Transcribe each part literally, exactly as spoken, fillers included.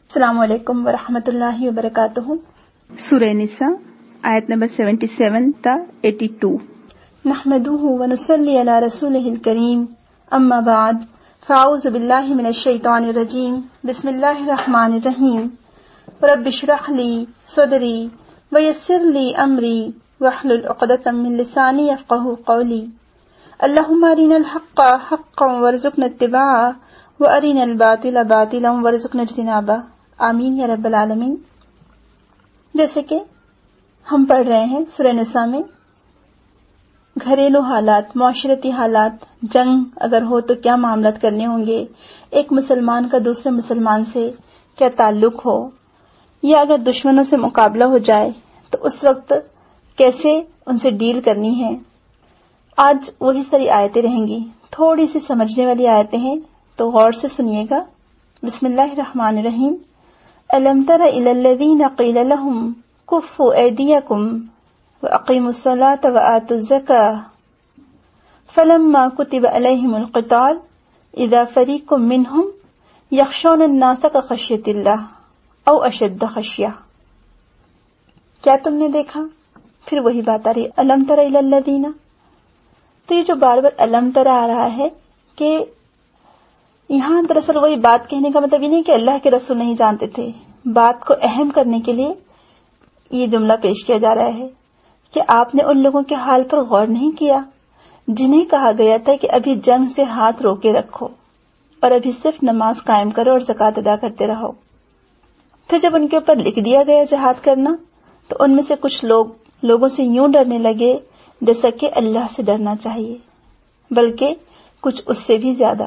السلام علیکم ورحمۃ اللہ وبرکاتہ۔ سورہ نساء آیت نمبر سیونٹی سیون تا ایٹی ٹو۔ نحمده ونصلی علی رسولہ الکریم، اما بعد فاعوذ باللہ من الشیطان الرجیم، بسم اللہ الرحمن الرحیم۔ رب اشرح لی صدری ویسر لی امری واحلل عقدۃ من لسانی یفقہوا قولی۔ اللہم ارنا الحق حقا وارزقنا اتباعہ وارنا الباطل باطلا وارزقنا اجتنابہ، آمین یا رب العالمین۔ جیسے کہ ہم پڑھ رہے ہیں سورہ نساء میں گھریلو حالات، معاشرتی حالات، جنگ اگر ہو تو کیا معاملات کرنے ہوں گے، ایک مسلمان کا دوسرے مسلمان سے کیا تعلق ہو، یا اگر دشمنوں سے مقابلہ ہو جائے تو اس وقت کیسے ان سے ڈیل کرنی ہے۔ آج وہی ساری آیتیں رہیں گی، تھوڑی سی سمجھنے والی آیتیں ہیں تو غور سے سنیے گا۔ بسم اللہ الرحمن الرحیم۔ أَلَمْ تَرَ إِلَى الَّذِينَ قِيلَ لَهُمْ كُفُّوا أَيْدِيَكُمْ وَأَقِيمُوا الصَّلَاةَ وَآتُوا الزَّكَاةَ فَلَمَّا كُتِبَ عَلَيْهِمُ الْقِتَالُ إِذَا فَرِيقٌ مِّنْهُمْ يَخْشَوْنَ النَّاسَ كَخَشْيَةِ اللَّهِ أَوْ أَشَدَّ خَشْيَةً۔ کیا تم نے دیکھا؟ پھر وہی بات آ رہی ہے، أَلَمْ تَرَ إِلَى الَّذِينَ۔ تو یہ جو بار بار أَلَمْ تَرَ آ رہا ہے کہ یہاں دراصل وہی بات کہنے کا مطلب یہ نہیں کہ اللہ کے رسول نہیں جانتے تھے، بات کو اہم کرنے کے لیے یہ جملہ پیش کیا جا رہا ہے کہ آپ نے ان لوگوں کے حال پر غور نہیں کیا جنہیں کہا گیا تھا کہ ابھی جنگ سے ہاتھ روکے رکھو اور ابھی صرف نماز قائم کرو اور زکوٰۃ ادا کرتے رہو۔ پھر جب ان کے اوپر لکھ دیا گیا جہاد کرنا تو ان میں سے کچھ لوگ لوگوں سے یوں ڈرنے لگے جیسا کہ اللہ سے ڈرنا چاہیے، بلکہ کچھ اس سے بھی زیادہ۔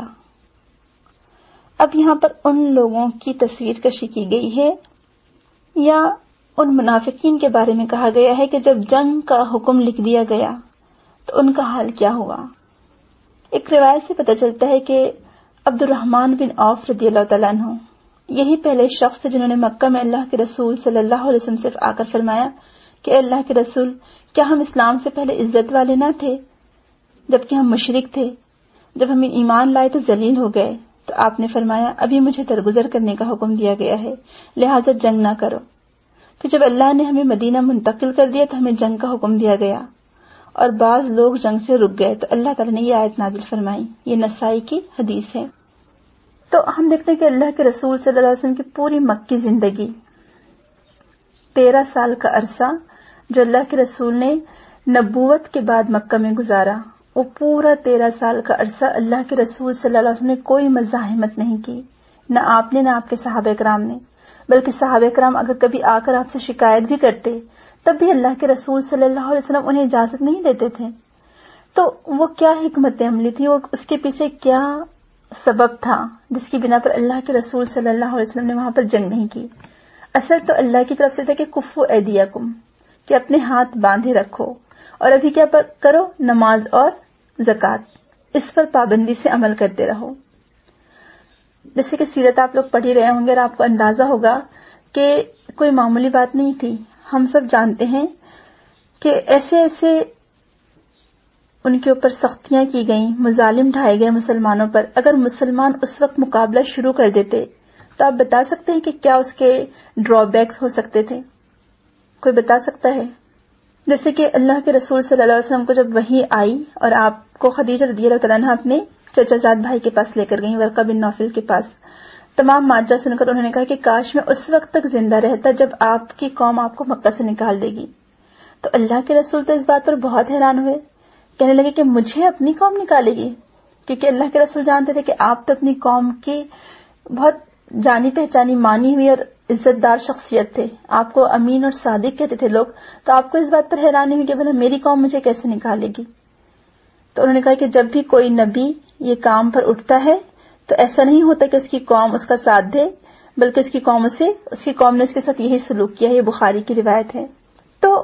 اب یہاں پر ان لوگوں کی تصویر کشی کی گئی ہے یا ان منافقین کے بارے میں کہا گیا ہے کہ جب جنگ کا حکم لکھ دیا گیا تو ان کا حال کیا ہوا۔ ایک روایت سے پتہ چلتا ہے کہ عبد الرحمن بن عوف رضی اللہ تعالیٰ عنہ یہی پہلے شخص تھے جنہوں نے مکہ میں اللہ کے رسول صلی اللہ علیہ وسلم سے آ کر فرمایا کہ اے اللہ کے رسول، کیا ہم اسلام سے پہلے عزت والے نہ تھے جبکہ ہم مشرک تھے؟ جب ہم ایمان لائے تو ذلیل ہو گئے۔ تو آپ نے فرمایا ابھی مجھے درگزر کرنے کا حکم دیا گیا ہے، لہٰذا جنگ نہ کرو۔ پھر جب اللہ نے ہمیں مدینہ منتقل کر دیا تو ہمیں جنگ کا حکم دیا گیا اور بعض لوگ جنگ سے رک گئے تو اللہ تعالیٰ نے یہ آیت نازل فرمائی۔ یہ نسائی کی حدیث ہے۔ تو ہم دیکھتے ہیں کہ اللہ کے رسول صلی اللہ علیہ وسلم کی پوری مکی زندگی، تیرہ سال کا عرصہ جو اللہ کے رسول نے نبوت کے بعد مکہ میں گزارا، وہ پورا تیرہ سال کا عرصہ اللہ کے رسول صلی اللہ علیہ وسلم نے کوئی مزاحمت نہیں کی، نہ آپ نے نہ آپ کے صحابہ کرام نے، بلکہ صحابہ کرام اگر کبھی آ کر آپ سے شکایت بھی کرتے تب بھی اللہ کے رسول صلی اللہ علیہ وسلم انہیں اجازت نہیں دیتے تھے۔ تو وہ کیا حکمت عملی تھی، وہ اس کے پیچھے کیا سبب تھا جس کی بنا پر اللہ کے رسول صلی اللہ علیہ وسلم نے وہاں پر جنگ نہیں کی؟ اصل تو اللہ کی طرف سے تھا کہ کفو ایدیکم، کہ اپنے ہاتھ باندھے رکھو اور ابھی کیا پر کرو، نماز اور زکوٰۃ، اس پر پابندی سے عمل کرتے رہو۔ جیسے کہ سیرت آپ لوگ پڑھ ہی رہے ہوں گے اور آپ کو اندازہ ہوگا کہ کوئی معمولی بات نہیں تھی۔ ہم سب جانتے ہیں کہ ایسے ایسے ان کے اوپر سختیاں کی گئیں، مظالم ڈھائے گئے مسلمانوں پر۔ اگر مسلمان اس وقت مقابلہ شروع کر دیتے تو آپ بتا سکتے ہیں کہ کیا اس کے ڈرا بیکس ہو سکتے تھے؟ کوئی بتا سکتا ہے؟ جیسے کہ اللہ کے رسول صلی اللہ علیہ وسلم کو جب وحی آئی اور آپ کو خدیجہ رضی اللہ تعالیٰ عنہ اپنے چچا زاد بھائی کے پاس لے کر گئیں، ورقہ بن نوفل کے پاس، تمام ماجرا سن کر انہوں نے کہا کہ کاش میں اس وقت تک زندہ رہتا جب آپ کی قوم آپ کو مکہ سے نکال دے گی۔ تو اللہ کے رسول تو اس بات پر بہت حیران ہوئے، کہنے لگے کہ مجھے اپنی قوم نکالے گی، کیونکہ اللہ کے رسول جانتے تھے کہ آپ تو اپنی قوم کی بہت جانی پہچانی مانی ہوئی اور عزت دار شخصیت تھے، آپ کو امین اور صادق کہتے تھے لوگ، تو آپ کو اس بات پر حیرانی ہوئی کہ بھلا میری قوم مجھے کیسے نکالے گی؟ تو انہوں نے کہا کہ جب بھی کوئی نبی یہ کام پر اٹھتا ہے تو ایسا نہیں ہوتا کہ اس کی قوم اس کا ساتھ دے، بلکہ اس کی قوم سے اس کی قوم نے اس کے ساتھ یہی سلوک کیا ہے۔ یہ بخاری کی روایت ہے۔ تو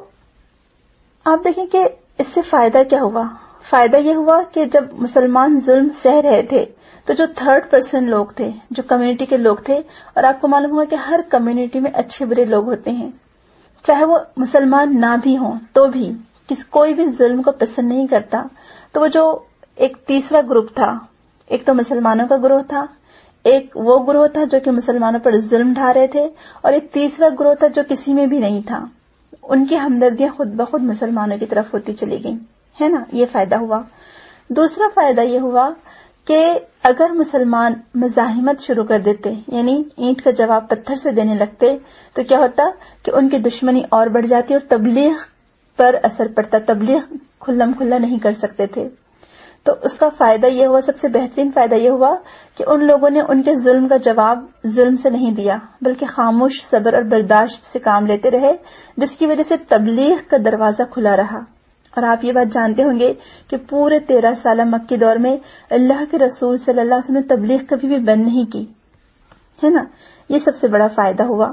آپ دیکھیں کہ اس سے فائدہ کیا ہوا؟ فائدہ یہ ہوا کہ جب مسلمان ظلم سہ رہے تھے تو جو تھرڈ پرسن لوگ تھے، جو کمیونٹی کے لوگ تھے، اور آپ کو معلوم ہوگا کہ ہر کمیونٹی میں اچھے برے لوگ ہوتے ہیں، چاہے وہ مسلمان نہ بھی ہوں تو بھی کس کوئی بھی ظلم کو پسند نہیں کرتا۔ تو وہ جو ایک تیسرا گروپ تھا، ایک تو مسلمانوں کا گروہ تھا، ایک وہ گروہ تھا جو کہ مسلمانوں پر ظلم ڈھا رہے تھے، اور ایک تیسرا گروہ تھا جو کسی میں بھی نہیں تھا. ان کی ہمدردیاں خود بخود مسلمانوں کی طرف ہوتی چلی گئیں، ہے نا. یہ فائدہ ہوا. دوسرا فائدہ یہ ہوا کہ اگر مسلمان مزاحمت شروع کر دیتے، یعنی اینٹ کا جواب پتھر سے دینے لگتے، تو کیا ہوتا کہ ان کی دشمنی اور بڑھ جاتی اور تبلیغ پر اثر پڑتا. تبلیغ کھلم کھلا نہیں کر سکتے تھے. تو اس کا فائدہ یہ ہوا، سب سے بہترین فائدہ یہ ہوا کہ ان لوگوں نے ان کے ظلم کا جواب ظلم سے نہیں دیا، بلکہ خاموش صبر اور برداشت سے کام لیتے رہے، جس کی وجہ سے تبلیغ کا دروازہ کھلا رہا. اور آپ یہ بات جانتے ہوں گے کہ پورے تیرہ سالہ مکی دور میں اللہ کے رسول صلی اللہ علیہ وسلم نے تبلیغ کبھی بھی بند نہیں کی، ہے نا. یہ سب سے بڑا فائدہ ہوا.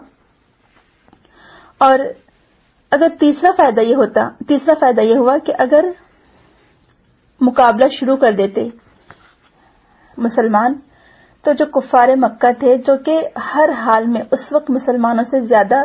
اور اگر تیسرا فائدہ یہ ہوتا تیسرا فائدہ یہ ہوا کہ اگر مقابلہ شروع کر دیتے مسلمان، تو جو کفار مکہ تھے، جو کہ ہر حال میں اس وقت مسلمانوں سے زیادہ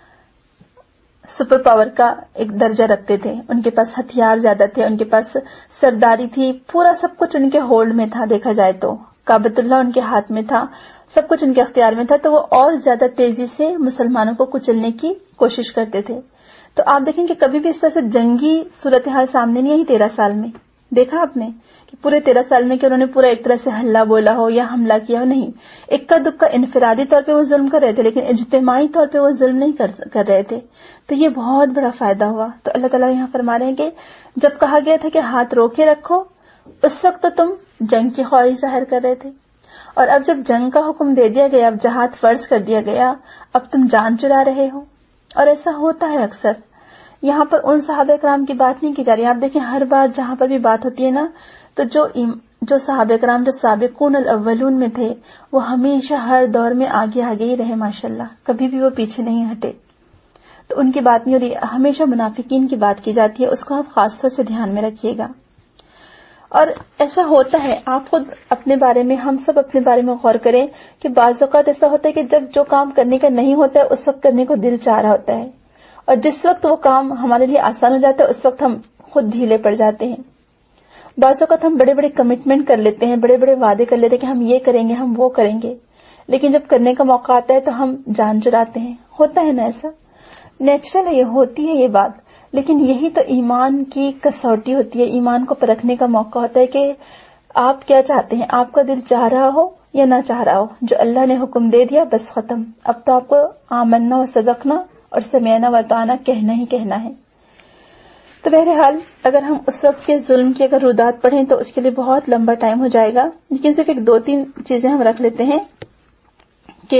سپر پاور کا ایک درجہ رکھتے تھے، ان کے پاس ہتھیار زیادہ تھے، ان کے پاس سرداری تھی، پورا سب کچھ ان کے ہولڈ میں تھا. دیکھا جائے تو کعبۃ اللہ ان کے ہاتھ میں تھا، سب کچھ ان کے اختیار میں تھا، تو وہ اور زیادہ تیزی سے مسلمانوں کو کچلنے کی کوشش کرتے تھے. تو آپ دیکھیں کہ کبھی بھی اس طرح سے جنگی صورتحال سامنے نہیں آئی تیرہ سال میں. دیکھا آپ نے کہ پورے تیرہ سال میں کہ انہوں نے پورا ایک طرح سے ہلہ بولا ہو یا حملہ کیا ہو، نہیں. اکا دکا انفرادی طور پہ وہ ظلم کر رہے تھے، لیکن اجتماعی طور پہ وہ ظلم نہیں کر رہے تھے. تو یہ بہت بڑا فائدہ ہوا. تو اللہ تعالیٰ یہاں فرما رہے ہیں کہ جب کہا گیا تھا کہ ہاتھ روکے رکھو، اس وقت تو تم جنگ کی خواہش ظاہر کر رہے تھے، اور اب جب جنگ کا حکم دے دیا گیا، اب جہاد فرض کر دیا گیا، اب تم جان چرا رہے ہو. اور ایسا ہوتا ہے اکثر. یہاں پر ان صحابہ کرام کی بات نہیں کی جا رہی. آپ دیکھیں ہر بار جہاں پر بھی بات ہوتی ہے نا، تو جو جو صحابہ کرام جو سابقون الاولون میں تھے، وہ ہمیشہ ہر دور میں آگے آگے ہی رہے ماشاءاللہ، کبھی بھی وہ پیچھے نہیں ہٹے. تو ان کی بات نہیں ہو رہی، ہمیشہ منافقین کی بات کی جاتی ہے. اس کو آپ خاص طور سے دھیان میں رکھیے گا. اور ایسا ہوتا ہے، آپ خود اپنے بارے میں، ہم سب اپنے بارے میں غور کریں کہ بعض اوقات ایسا ہوتا ہے کہ جب جو کام کرنے کا نہیں ہوتا ہے اس وقت کرنے کو دل چاہ رہا ہوتا ہے، اور جس وقت وہ کام ہمارے لیے آسان ہو جاتا ہے اس وقت ہم خود ڈھیلے پڑ جاتے ہیں. بعض اوقات ہم بڑے بڑے کمٹمنٹ کر لیتے ہیں، بڑے بڑے وعدے کر لیتے ہیں کہ ہم یہ کریں گے، ہم وہ کریں گے، لیکن جب کرنے کا موقع آتا ہے تو ہم جان چراتے ہیں. ہوتا ہے نا ایسا، نیچرل ہے، یہ ہوتی ہے یہ بات. لیکن یہی تو ایمان کی کسوٹی ہوتی ہے، ایمان کو پرکھنے کا موقع ہوتا ہے کہ آپ کیا چاہتے ہیں، آپ کا دل چاہ رہا ہو یا نہ چاہ رہا ہو. جو اللہ نے حکم دے دیا بس ختم. اب تو آپ کو آمنا و صدقنا اور سمعنا و اطعنا کہنا ہی کہنا ہے. تو بہرحال اگر ہم اس وقت کے ظلم کی اگر رودات پڑھیں تو اس کے لیے بہت لمبا ٹائم ہو جائے گا، لیکن صرف ایک دو تین چیزیں ہم رکھ لیتے ہیں کہ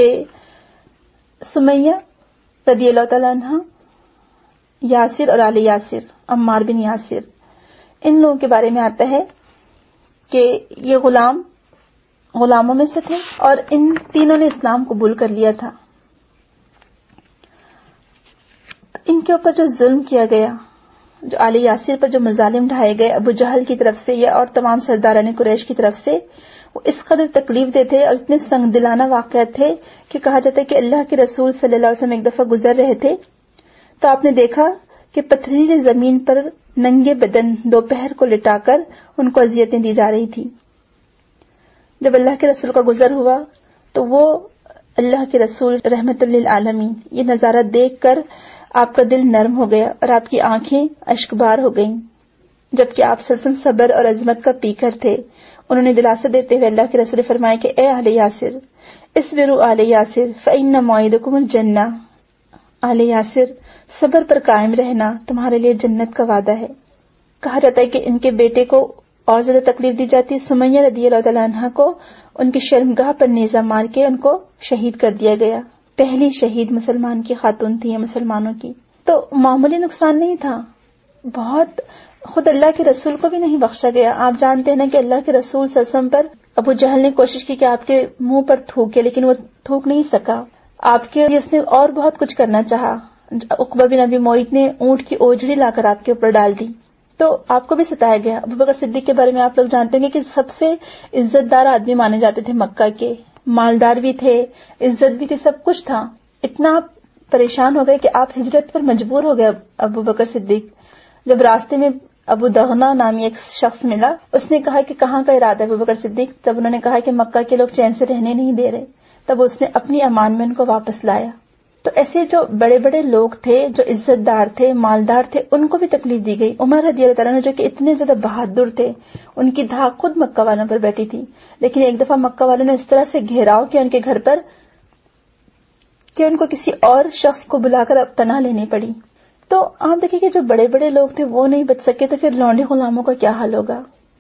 سمیہ رضی اللہ تعالیٰ عنہ، یاسر اور آل یاسر، عمار بن یاسر، ان لوگوں کے بارے میں آتا ہے کہ یہ غلام غلاموں میں سے تھے اور ان تینوں نے اسلام قبول کر لیا تھا. ان کے اوپر جو ظلم کیا گیا، جو آل یاسر پر جو مظالم ڈھائے گئے ابو جہل کی طرف سے یا اور تمام سرداران قریش کی طرف سے، وہ اس قدر تکلیف دہ تھے اور اتنے سنگ دلانہ واقعات تھے کہ کہا جاتا ہے کہ اللہ کے رسول صلی اللہ علیہ وسلم ایک دفعہ گزر رہے تھے تو آپ نے دیکھا کہ پتھریلی زمین پر ننگے بدن دوپہر کو لٹا کر ان کو اذیتیں دی جا رہی تھی. جب اللہ کے رسول کا گزر ہوا تو وہ اللہ کے رسول رحمت للعالمین یہ نظارہ دیکھ کر آپ کا دل نرم ہو گیا اور آپ کی آنکھیں اشکبار ہو گئیں، جبکہ آپ سلسل صبر اور عظمت کا پیکر تھے. انہوں نے دلاسا دیتے ہوئے اللہ کے رسول فرمایا کہ اے اہل یاسر، اصبروا آل یاسر فإن موعدکم الجنہ. آل یاسر، صبر پر قائم رہنا، تمہارے لیے جنت کا وعدہ ہے. کہا جاتا ہے کہ ان کے بیٹے کو اور زیادہ تکلیف دی جاتی. سمیہ رضی اللہ تعالیٰ عنہ کو ان کی شرمگاہ پر نیزہ مار کے ان کو شہید کر دیا گیا. پہلی شہید مسلمان کی خاتون تھی، مسلمانوں کی. تو معمولی نقصان نہیں تھا، بہت. خود اللہ کے رسول کو بھی نہیں بخشا گیا. آپ جانتے ہیں نا کہ اللہ کے رسول صلی اللہ علیہ وسلم پر ابو جہل نے کوشش کی کہ آپ کے منہ پر تھوکے، لیکن وہ تھوک نہیں سکا. آپ کے اس نے اور بہت کچھ کرنا چاہا. عقبہ بن ابی معیط نے اونٹ کی اوجڑی لا کر آپ کے اوپر ڈال دی، تو آپ کو بھی ستایا گیا. ابو بکر صدیق کے بارے میں آپ لوگ جانتے ہیں کہ سب سے عزت دار آدمی مانے جاتے تھے مکہ کے، مالدار بھی تھے، عزت بھی تھی، سب کچھ تھا. اتنا پریشان ہو گئے کہ آپ ہجرت پر مجبور ہو گئے. ابو بکر صدیق جب راستے میں ابو دغنا نامی ایک شخص ملا. اس نے کہا کہ کہاں کا ارادہ ہے ابو بکر صدیق؟ تب انہوں نے کہا کہ مکہ کے لوگ چین سے رہنے نہیں دے رہے. تب اس نے اپنی امان میں ان کو واپس لایا. تو ایسے جو بڑے بڑے لوگ تھے، جو عزت دار تھے، مالدار تھے، ان کو بھی تکلیف دی گئی. عمر رضی اللہ تعالیٰ عنہ جو کہ اتنے زیادہ بہادر تھے، ان کی دھاک خود مکہ والوں پر بیٹھی تھی، لیکن ایک دفعہ مکہ والوں نے اس طرح سے گھیراؤ کیا ان کے گھر پر کہ ان کو کسی اور شخص کو بلا کر اب پناہ لینی پڑی. تو آپ دیکھیں کہ جو بڑے بڑے لوگ تھے وہ نہیں بچ سکے تو پھر لونڈے غلاموں کا کیا حال ہوگا.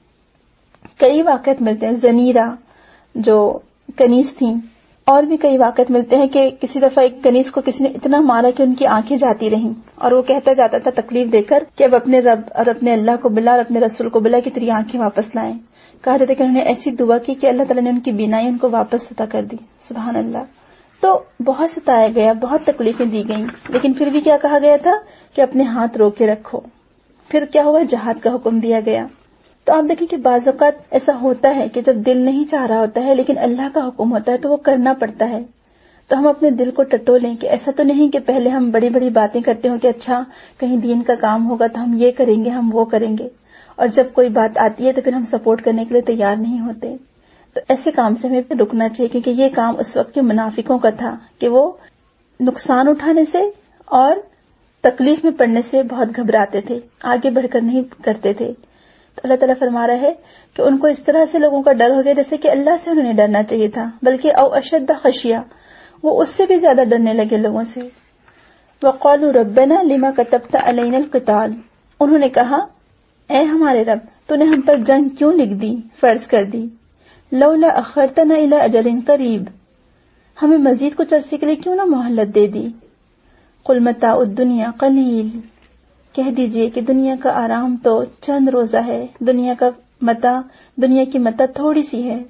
کئی واقعات ملتے ہیں. زنیرہ جو کنیز تھیں، اور بھی کئی واقعات ملتے ہیں کہ کسی دفعہ ایک کنیز کو کسی نے اتنا مارا کہ ان کی آنکھیں جاتی رہیں، اور وہ کہتا جاتا تھا تکلیف دے کر کہ اب اپنے رب اور اپنے اللہ کو بلا اور اپنے رسول کو بلا کہ تیری آنکھیں واپس لائیں. کہا جاتا ہے کہ انہوں نے ایسی دعا کی کہ اللہ تعالیٰ نے ان کی بینائی ان کو واپس عطا کر دی. سبحان اللہ. تو بہت ستایا گیا، بہت تکلیفیں دی گئیں، لیکن پھر بھی کیا کہا گیا تھا کہ اپنے ہاتھ رو کے رکھو. پھر کیا ہوا؟ جہاد کا حکم دیا گیا. تو آپ دیکھیں کہ بعض اوقات ایسا ہوتا ہے کہ جب دل نہیں چاہ رہا ہوتا ہے لیکن اللہ کا حکم ہوتا ہے تو وہ کرنا پڑتا ہے. تو ہم اپنے دل کو ٹٹولیں کہ ایسا تو نہیں کہ پہلے ہم بڑی بڑی باتیں کرتے ہوں کہ اچھا کہیں دین کا کام ہوگا تو ہم یہ کریں گے، ہم وہ کریں گے، اور جب کوئی بات آتی ہے تو پھر ہم سپورٹ کرنے کے لیے تیار نہیں ہوتے. تو ایسے کام سے ہمیں رکنا چاہیے، کیونکہ یہ کام اس وقت کے منافقوں کا تھا کہ وہ نقصان اٹھانے سے اور تکلیف میں پڑنے سے بہت گھبراتے تھے، آگے بڑھ کر نہیں کرتے تھے. تو اللہ تعالیٰ فرما رہا ہے کہ ان کو اس طرح سے لوگوں کا ڈر ہو گیا جیسے کہ اللہ سے انہوں نے ڈرنا چاہیے تھا، بلکہ او اشد خشیہ، وہ اس سے بھی زیادہ ڈرنے لگے لوگوں سے. وقالوا ربنا لما كتبت علينا القتال، انہوں نے کہا اے ہمارے رب تو نے ہم پر جنگ کیوں لکھ دی، فرض کر دی. لولا اخرتنا الى اجل قریب، ہمیں مزید کچھ عرصے کے لیے کیوں نہ مہلت دے دی. قل متاع الدنیا قلیل، کہہ دیجئے کہ دنیا کا آرام تو چند روزہ ہے، دنیا کا متاع، دنیا کی متاع تھوڑی سی ہے.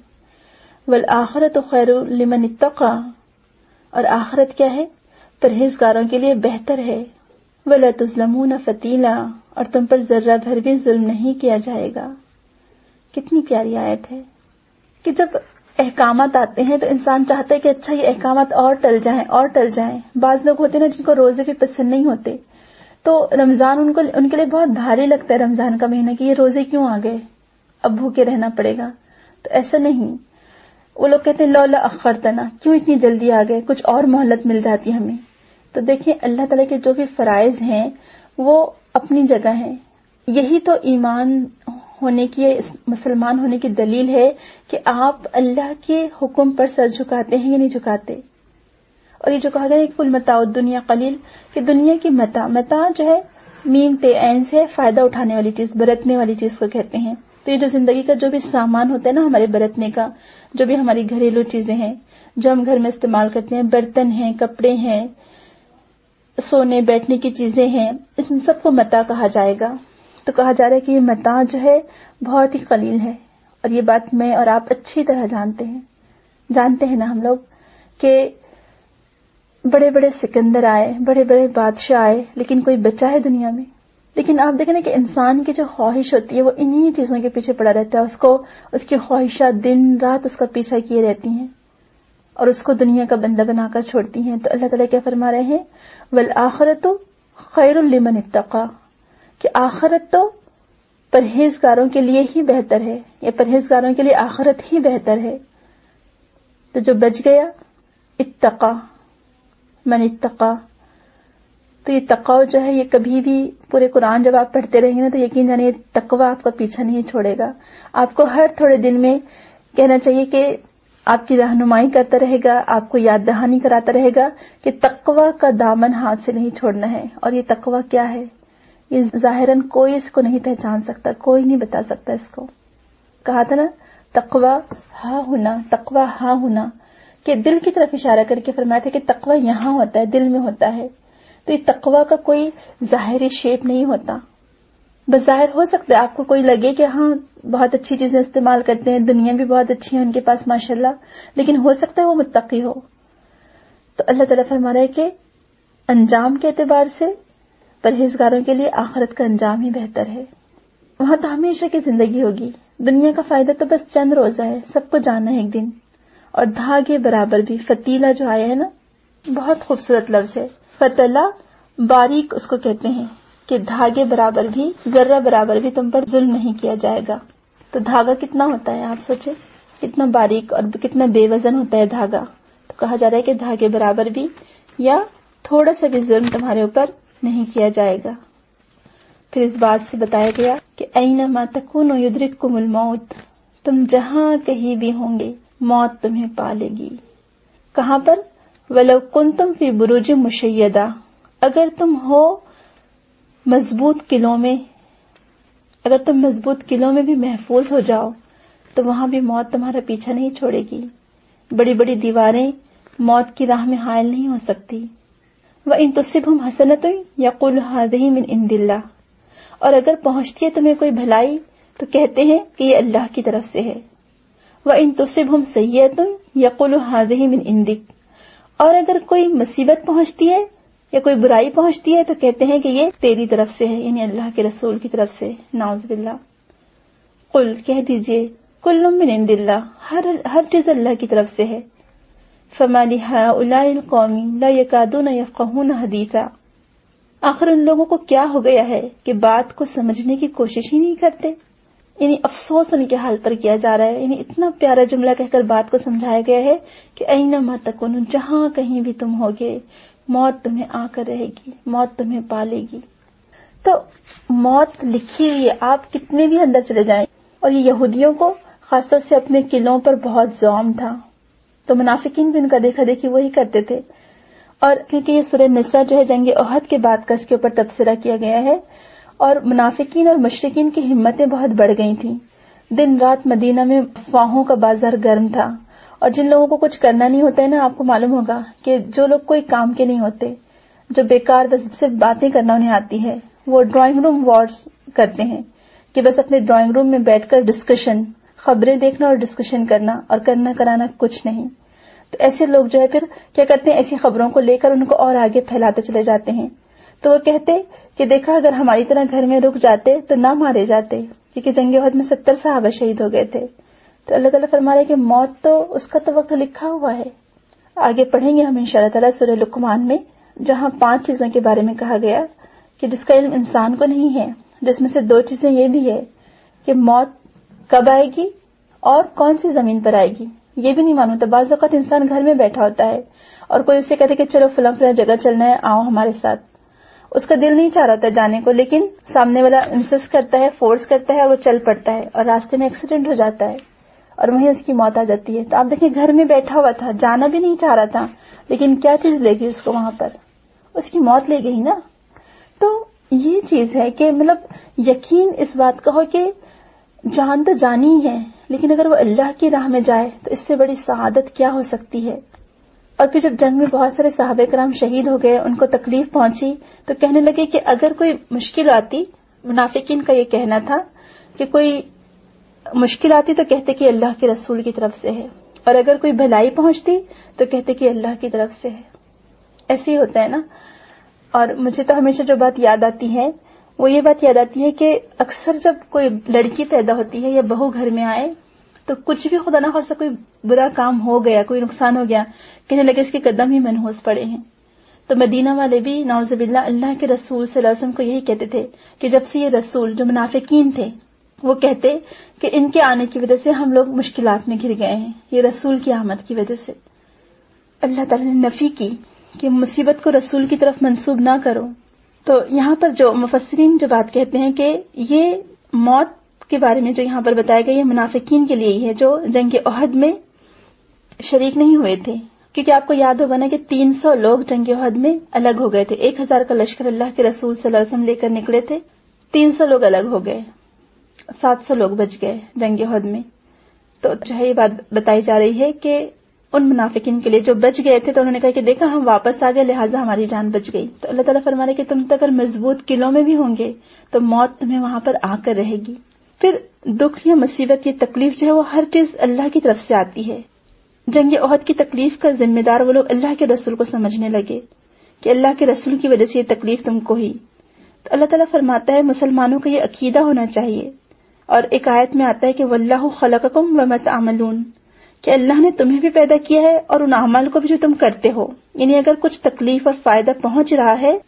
والآخرۃ خیر لمن اتقی، اور آخرت کیا ہے؟ پرہیزگاروں کے لیے بہتر ہے. ولا تظلمون فتیلا، اور تم پر ذرہ بھر بھی ظلم نہیں کیا جائے گا. کتنی پیاری آیت ہے کہ جب احکامات آتے ہیں تو انسان چاہتا ہے کہ اچھا یہ احکامات اور ٹل جائیں اور ٹل جائیں. بعض لوگ ہوتے ہیں نا جن کو روزے بھی پسند نہیں ہوتے، تو رمضان ان کو ان کے لیے بہت بھاری لگتا ہے رمضان کا مہینہ کہ یہ روزے کیوں آ گئے، اب بھوکے رہنا پڑے گا. تو ایسا نہیں، وہ لوگ کہتے ہیں لولا اخرتنا، کیوں اتنی جلدی آ گئے، کچھ اور مہلت مل جاتی ہمیں. تو دیکھیں اللہ تعالیٰ کے جو بھی فرائض ہیں وہ اپنی جگہ ہیں. یہی تو ایمان ہونے کی، مسلمان ہونے کی دلیل ہے کہ آپ اللہ کے حکم پر سر جھکاتے ہیں یا نہیں جھکاتے. اور یہ جو کہا گیا ہے کل متاع الدنیا قلیل، کہ دنیا کی متاع، متاع جو ہے میم تے عین سے فائدہ اٹھانے والی چیز، برتنے والی چیز کو کہتے ہیں. تو یہ جو زندگی کا جو بھی سامان ہوتا ہے نا ہمارے برتنے کا، جو بھی ہماری گھریلو چیزیں ہیں جو ہم گھر میں استعمال کرتے ہیں، برتن ہیں، کپڑے ہیں، سونے بیٹھنے کی چیزیں ہیں، ان سب کو متاع کہا جائے گا. تو کہا جا رہا ہے کہ یہ متاع جو ہے بہت ہی قلیل ہے. اور یہ بات میں اور آپ اچھی طرح جانتے ہیں جانتے ہیں نا ہم لوگ کہ بڑے بڑے سکندر آئے، بڑے بڑے بادشاہ آئے، لیکن کوئی بچا ہے دنیا میں؟ لیکن آپ دیکھیں نا کہ انسان کی جو خواہش ہوتی ہے وہ انہی چیزوں کے پیچھے پڑا رہتا ہے، اس کو اس کی خواہشات دن رات اس کا پیچھا کیے رہتی ہیں اور اس کو دنیا کا بندہ بنا کر چھوڑتی ہیں. تو اللہ تعالیٰ کیا فرما رہے ہیں؟ والآخرۃ خیر لمن اتقی، کہ آخرت تو پرہیزگاروں کے لیے ہی بہتر ہے، یا پرہیزگاروں کے لیے آخرت ہی بہتر ہے. تو جو بچ گیا، اتقا، من اتقا. تو یہ تقوی جو ہے یہ کبھی بھی پورے قرآن جب آپ پڑھتے رہیں گے نا تو یقین جانیے تقوی آپ کا پیچھا نہیں چھوڑے گا. آپ کو ہر تھوڑے دن میں کہنا چاہیے کہ آپ کی رہنمائی کرتا رہے گا، آپ کو یاد دہانی کراتا رہے گا کہ تقوی کا دامن ہاتھ سے نہیں چھوڑنا ہے. اور یہ تقوی کیا ہے؟ یہ ظاہراً کوئی اس کو نہیں پہچان سکتا، کوئی نہیں بتا سکتا اس کو. کہا تھا نا تقوی ہاں ہونا، تقوی ہاں ہونا، کہ دل کی طرف اشارہ کر کے فرمایا تھا کہ تقوی یہاں ہوتا ہے، دل میں ہوتا ہے. تو یہ تقوی کا کوئی ظاہری شیپ نہیں ہوتا. بظاہر ہو سکتا ہے آپ کو کوئی لگے کہ ہاں بہت اچھی چیزیں استعمال کرتے ہیں، دنیا بھی بہت اچھی ہے ان کے پاس ماشاءاللہ، لیکن ہو سکتا ہے وہ متقی ہو. تو اللہ تعالیٰ فرما رہا ہے کہ انجام کے اعتبار سے پرہیزگاروں کے لیے آخرت کا انجام ہی بہتر ہے. وہاں تو ہمیشہ کی زندگی ہوگی، دنیا کا فائدہ تو بس چند روزہ ہے، سب کو جانا ہے ایک دن. اور دھاگے برابر بھی، فتیلہ جو آیا ہے نا بہت خوبصورت لفظ ہے. فتلہ باریک اس کو کہتے ہیں، کہ دھاگے برابر بھی، ذرہ برابر بھی تم پر ظلم نہیں کیا جائے گا. تو دھاگا کتنا ہوتا ہے آپ سوچیں، کتنا باریک اور کتنا بے وزن ہوتا ہے دھاگا. تو کہا جا رہا ہے کہ دھاگے برابر بھی یا تھوڑا سا بھی ظلم تمہارے اوپر نہیں کیا جائے گا. پھر اس بات سے بتایا گیا کہ اینما تکونوا یدرککم الموت، تم جہاں کہیں بھی ہوں گے موت تمہیں پا لے گی. کہاں پر؟ ولو کنتم فی بروج مشیدہ، اگر تم ہو مضبوط قلعوں میں، اگر تم مضبوط قلعوں میں بھی محفوظ ہو جاؤ تو وہاں بھی موت تمہارا پیچھا نہیں چھوڑے گی. بڑی بڑی دیواریں موت کی راہ میں حائل نہیں ہو سکتی. وَإِن تُصِبْهُمْ حَسَنَةٌ يَقُولُ هَٰذِهِ مِنْ عِندِ اللَّهِ، اور اگر پہنچتی ہے تمہیں کوئی بھلائی تو کہتے ہیں کہ یہ اللہ کی طرف سے ہے. وَإِن تُصِبْهُمْ سَيِّئَةٌ يَقُولُ هَٰذِهِ مِنْ عِندِكَ، اور اگر کوئی مصیبت پہنچتی ہے یا کوئی برائی پہنچتی ہے تو کہتے ہیں کہ یہ تیری طرف سے ہے، یعنی اللہ کے رسول کی طرف سے. نعوذ باللہ. قل، کہہ دیجئے، کل من عند اللہ، ہر ہر چیز اللہ کی طرف سے ہے. فما لہؤلاء القوم لا یکادون یفقہون حدیثا، آخر ان لوگوں کو کیا ہو گیا ہے کہ بات کو سمجھنے کی کوشش ہی نہیں کرتے. یعنی افسوس ان کے حال پر کیا جا رہا ہے. یعنی اتنا پیارا جملہ کہہ کر بات کو سمجھایا گیا ہے کہ اینما تکونوا، جہاں کہیں بھی تم ہوگے موت تمہیں آ کر رہے گی، موت تمہیں پا لے گی. تو موت لکھی ہوئی ہے، آپ کتنے بھی اندر چلے جائیں. اور یہ یہودیوں کو خاص طور سے اپنے قلعوں پر بہت زوم تھا، تو منافقین بھی ان کا دیکھا دیکھی وہی کرتے تھے. اور کیونکہ یہ سورہ نساء جو ہے جنگ احد کے بعد کا اس کے اوپر تبصرہ کیا گیا ہے، اور منافقین اور مشرکین کی ہمتیں بہت بڑھ گئی تھیں. دن رات مدینہ میں افواہوں کا بازار گرم تھا، اور جن لوگوں کو کچھ کرنا نہیں ہوتا ہے نا، آپ کو معلوم ہوگا کہ جو لوگ کوئی کام کے نہیں ہوتے، جو بیکار بس صرف باتیں کرنا انہیں آتی ہے، وہ ڈرائنگ روم وارز کرتے ہیں کہ بس اپنے ڈرائنگ روم میں بیٹھ کر ڈسکشن، خبریں دیکھنا اور ڈسکشن کرنا، اور کرنا کرانا کچھ نہیں. تو ایسے لوگ جو ہے پھر کیا کرتے ہیں، ایسی خبروں کو لے کر ان کو اور آگے پھیلاتے چلے جاتے ہیں. تو وہ کہتے کہ دیکھا اگر ہماری طرح گھر میں رک جاتے تو نہ مارے جاتے، کیونکہ جنگ احد میں ستر صحابہ شہید ہو گئے تھے. تو اللہ تعالیٰ فرما رہے کہ موت تو اس کا تو وقت لکھا ہوا ہے. آگے پڑھیں گے ہم انشاءاللہ تعالیٰ سورہ لقمان میں، جہاں پانچ چیزوں کے بارے میں کہا گیا کہ جس کا علم انسان کو نہیں ہے، جس میں سے دو چیزیں یہ بھی ہے کہ موت کب آئے گی اور کون سی زمین پر آئے گی، یہ بھی نہیں معلوم تھا. بعض اوقات انسان گھر میں بیٹھا ہوتا ہے اور کوئی اس سے کہتے کہ چلو فلاں فلاں جگہ چلنا ہے، آؤ ہمارے ساتھ. اس کا دل نہیں چاہ رہا تھا جانے کو، لیکن سامنے والا انسسٹ کرتا ہے، فورس کرتا ہے، اور وہ چل پڑتا ہے، اور راستے میں ایکسیڈنٹ ہو جاتا ہے اور وہیں اس کی موت آ جاتی ہے. تو آپ دیکھیں گھر میں بیٹھا ہوا تھا، جانا بھی نہیں چاہ رہا تھا، لیکن کیا چیز لے گئی اس کو وہاں پر؟ اس کی موت لے گئی نا. تو یہ چیز ہے کہ مطلب یقین اس بات کا ہو کہ جان تو جانی ہی ہے، لیکن اگر وہ اللہ کی راہ میں جائے تو اس سے بڑی سعادت کیا ہو سکتی ہے. اور پھر جب جنگ میں بہت سارے صحابہ کرام شہید ہو گئے، ان کو تکلیف پہنچی، تو کہنے لگے کہ اگر کوئی مشکل آتی، منافقین کا یہ کہنا تھا کہ کوئی مشکل آتی تو کہتے کہ اللہ کے رسول کی طرف سے ہے، اور اگر کوئی بھلائی پہنچتی تو کہتے کہ اللہ کی طرف سے ہے. ایسے ہی ہوتا ہے نا. اور مجھے تو ہمیشہ جو بات یاد آتی ہے وہ یہ بات یاد آتی ہے کہ اکثر جب کوئی لڑکی پیدا ہوتی ہے یا بہو گھر میں آئے تو کچھ بھی خدا نہ خواستہ کوئی برا کام ہو گیا، کوئی نقصان ہو گیا، کہنے لگے اس کے قدم ہی منحوس پڑے ہیں. تو مدینہ والے بھی نعوذ باللہ اللہ کے رسول صلی اللہ علیہ وسلم کو یہی کہتے تھے کہ جب سے یہ رسول، جو منافقین تھے، وہ کہتے کہ ان کے آنے کی وجہ سے ہم لوگ مشکلات میں گر گئے ہیں، یہ رسول کی آمد کی وجہ سے. اللہ تعالیٰ نے نفی کی کہ مصیبت کو رسول کی طرف منسوب نہ کرو. تو یہاں پر جو مفسرین جو بات کہتے ہیں کہ یہ موت کے بارے میں جو یہاں پر بتایا گیا یہ منافقین کے لیے ہی ہے جو جنگ احد میں شریک نہیں ہوئے تھے. کیونکہ آپ کو یاد ہوگا نا کہ تین سو لوگ جنگ احد میں الگ ہو گئے تھے. ایک ہزار کا لشکر اللہ کے رسول صلی اللہ علیہ وسلم لے کر نکلے تھے، تین سو لوگ الگ ہو گئے، سات سو لوگ بچ گئے جنگ احد میں. تو جو ہے یہ بات بتائی جا رہی ہے کہ ان منافقین کے لیے جو بچ گئے تھے تو انہوں نے کہا کہ دیکھا ہم واپس آ گئے لہٰذا ہماری جان بچ گئی. تو اللہ تعالیٰ فرما رہے کہ تم اگر مضبوط قلعوں میں بھی ہوں گے تو موت تمہیں وہاں پر آ کر رہے گی. پھر دکھ یا مصیبت یا تکلیف جو ہے وہ ہر چیز اللہ کی طرف سے آتی ہے. جنگ احد کی تکلیف کا ذمہ دار وہ لوگ اللہ کے رسول کو سمجھنے لگے کہ اللہ کے رسول کی وجہ سے یہ تکلیف تم کو ہی. تو اللہ تعالیٰ فرماتا ہے مسلمانوں کا یہ عقیدہ ہونا چاہیے. اور ایک آیت میں آتا ہے کہ واللہ خلقکم وما تعملون، کہ اللہ نے تمہیں بھی پیدا کیا ہے اور ان اعمال کو بھی جو تم کرتے ہو. یعنی اگر کچھ تکلیف اور فائدہ پہنچ رہا ہے تو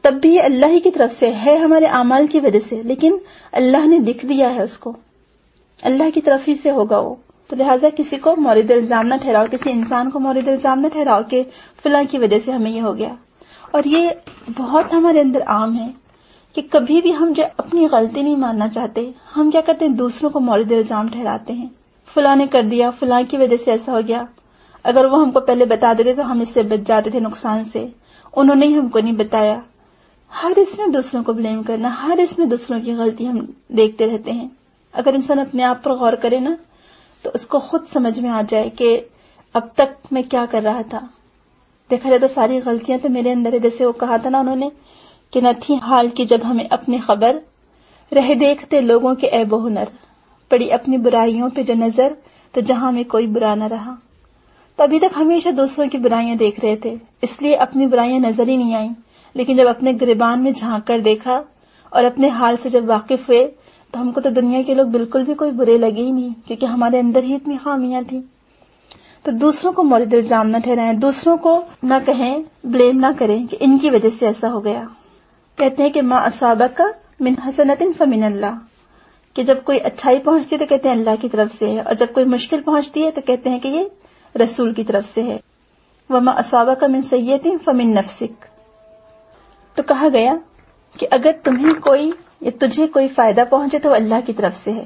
تب بھی یہ اللہ ہی کی طرف سے ہے، ہمارے اعمال کی وجہ سے، لیکن اللہ نے لکھ دیا ہے اس کو، اللہ کی طرف ہی سے ہوگا وہ. تو لہٰذا کسی کو مورد الزام نہ ٹھہراؤ، کسی انسان کو مورد الزام نہ ٹھہراؤ کہ فلاں کی وجہ سے ہمیں یہ ہو گیا. اور یہ بہت ہمارے اندر عام ہے کہ کبھی بھی ہم جو اپنی غلطی نہیں ماننا چاہتے، ہم کیا کرتے ہیں، دوسروں کو مورد الزام ٹھہراتے ہیں. فلاں نے کر دیا، فلاں کی وجہ سے ایسا ہو گیا. اگر وہ ہم کو پہلے بتا دیتے تو ہم اس سے بچ جاتے تھے نقصان سے، انہوں نے ہی ہم کو نہیں بتایا. ہر اس میں دوسروں کو بلیم کرنا، ہر اس میں دوسروں کی غلطی ہم دیکھتے رہتے ہیں. اگر انسان اپنے آپ پر غور کرے نا تو اس کو خود سمجھ میں آ جائے کہ اب تک میں کیا کر رہا تھا. دیکھا جائے تو ساری غلطیاں تو میرے اندر ہے. جیسے وہ کہا تھا نا انہوں نے کہ نہ تھی حال کی جب ہمیں اپنی خبر، رہ دیکھتے لوگوں کے عیب و ہنر، پڑی اپنی برائیوں پہ جو نظر تو جہاں میں کوئی برا نہ رہا. تو ابھی تک ہمیشہ دوسروں کی برائیاں دیکھ رہے تھے، اس لیے اپنی برائیاں نظر ہی نہیں آئیں. لیکن جب اپنے گریبان میں جھانک کر دیکھا اور اپنے حال سے جب واقف ہوئے تو ہم کو تو دنیا کے لوگ بالکل بھی کوئی برے لگے ہی نہیں، کیونکہ ہمارے اندر ہی اتنی خامیاں تھیں. تو دوسروں کو مورد الزام نہ ٹھہرائیں، دوسروں کو نہ کہیں، بلیم نہ کریں کہ ان کی وجہ سے ایسا ہو گیا. کہتے ہیں کہ ما اصابک من حسنۃ فمن اللہ، کہ جب کوئی اچھائی پہنچتی ہے تو کہتے ہیں اللہ کی طرف سے ہے، اور جب کوئی مشکل پہنچتی ہے تو کہتے ہیں کہ یہ رسول کی طرف سے ہے. وما اصابک من سیئۃ فمن نفسک. تو کہا گیا کہ اگر تمہیں کوئی یا تجھے کوئی فائدہ پہنچے تو وہ اللہ کی طرف سے ہے.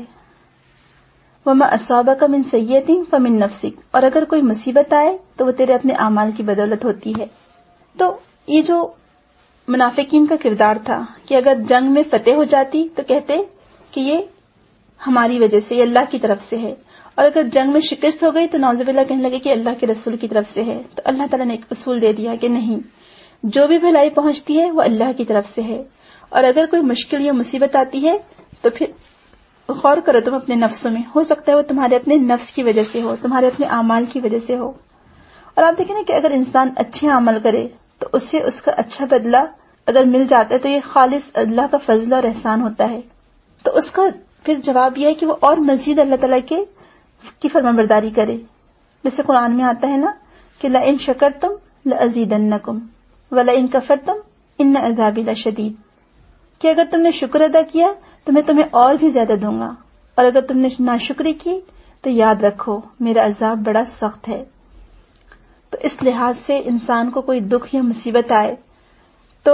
وما اصابک من سیئۃ فمن نفسک، اور اگر کوئی مصیبت آئے تو وہ تیرے اپنے اعمال کی بدولت ہوتی ہے. تو یہ جو منافقین کا کردار تھا کہ اگر جنگ میں فتح ہو جاتی تو کہتے کہ یہ ہماری وجہ سے، یہ اللہ کی طرف سے ہے، اور اگر جنگ میں شکست ہو گئی تو نعوذ باللہ کہنے لگے کہ اللہ کے رسول کی طرف سے ہے. تو اللہ تعالیٰ نے ایک اصول دے دیا کہ نہیں، جو بھی بھلائی پہنچتی ہے وہ اللہ کی طرف سے ہے، اور اگر کوئی مشکل یا مصیبت آتی ہے تو پھر غور کرو تم اپنے نفسوں میں، ہو سکتا ہے وہ تمہارے اپنے نفس کی وجہ سے ہو، تمہارے اپنے اعمال کی وجہ سے ہو. اور آپ دیکھیں نا کہ اگر انسان اچھے عمل کرے تو اسے اس کا اچھا بدلہ اگر مل جاتا ہے تو یہ خالص اللہ کا فضل اور احسان ہوتا ہے. تو اس کا پھر جواب یہ ہے کہ وہ اور مزید اللہ تعالیٰ کے کی فرمانبرداری کرے. جیسے قرآن میں آتا ہے نا کہ لئن شکرتم لأزیدنکم ولئن کفرتم ان عذابی لشدید، کہ اگر تم نے شکر ادا کیا تو میں تمہیں اور بھی زیادہ دوں گا، اور اگر تم نے ناشکری کی تو یاد رکھو میرا عذاب بڑا سخت ہے. تو اس لحاظ سے انسان کو کوئی دکھ یا مصیبت آئے تو